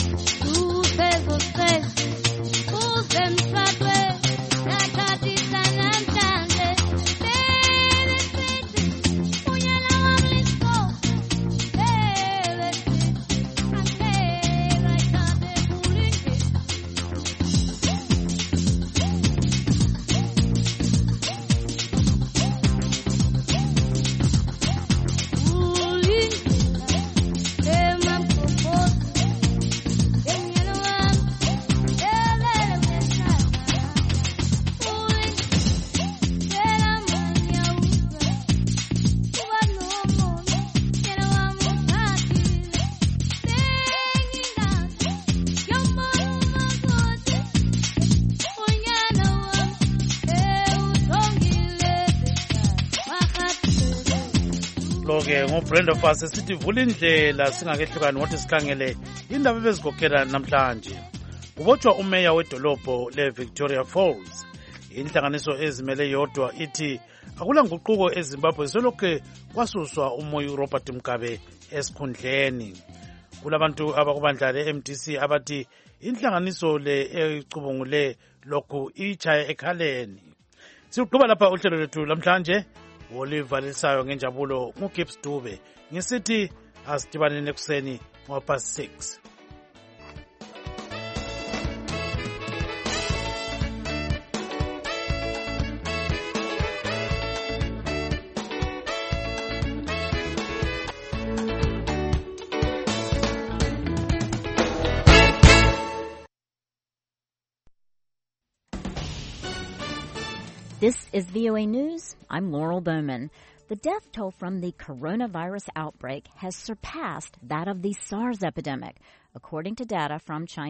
Ngobrenda Fast sithi vula indlela singakehlukani ngothi sikhangele indaba ebezikhokhela namhlanje. Kubotshwa umeya wedolobho leVictoria Falls. Inhlanganiso ezimele yodwa ithi akula nguquko eZimbabwe selokhe kwasuswa umoya uRobert Mugabe esikhundleni. Kulabantu abakubandla leMDC abathi inhlanganiso le ecubungule lokhu ichaya ekhaleni. Siqhubeka lapha uhlelo lethu namhlanje. Olivalisayo ngenjabulo nguGibbs Dube ngisithi asidibaneni ekuseni ngo-past 6. This is VOA News. I'm Laurel Bowman. The death toll from the coronavirus outbreak has surpassed that of the SARS epidemic, according to data from China.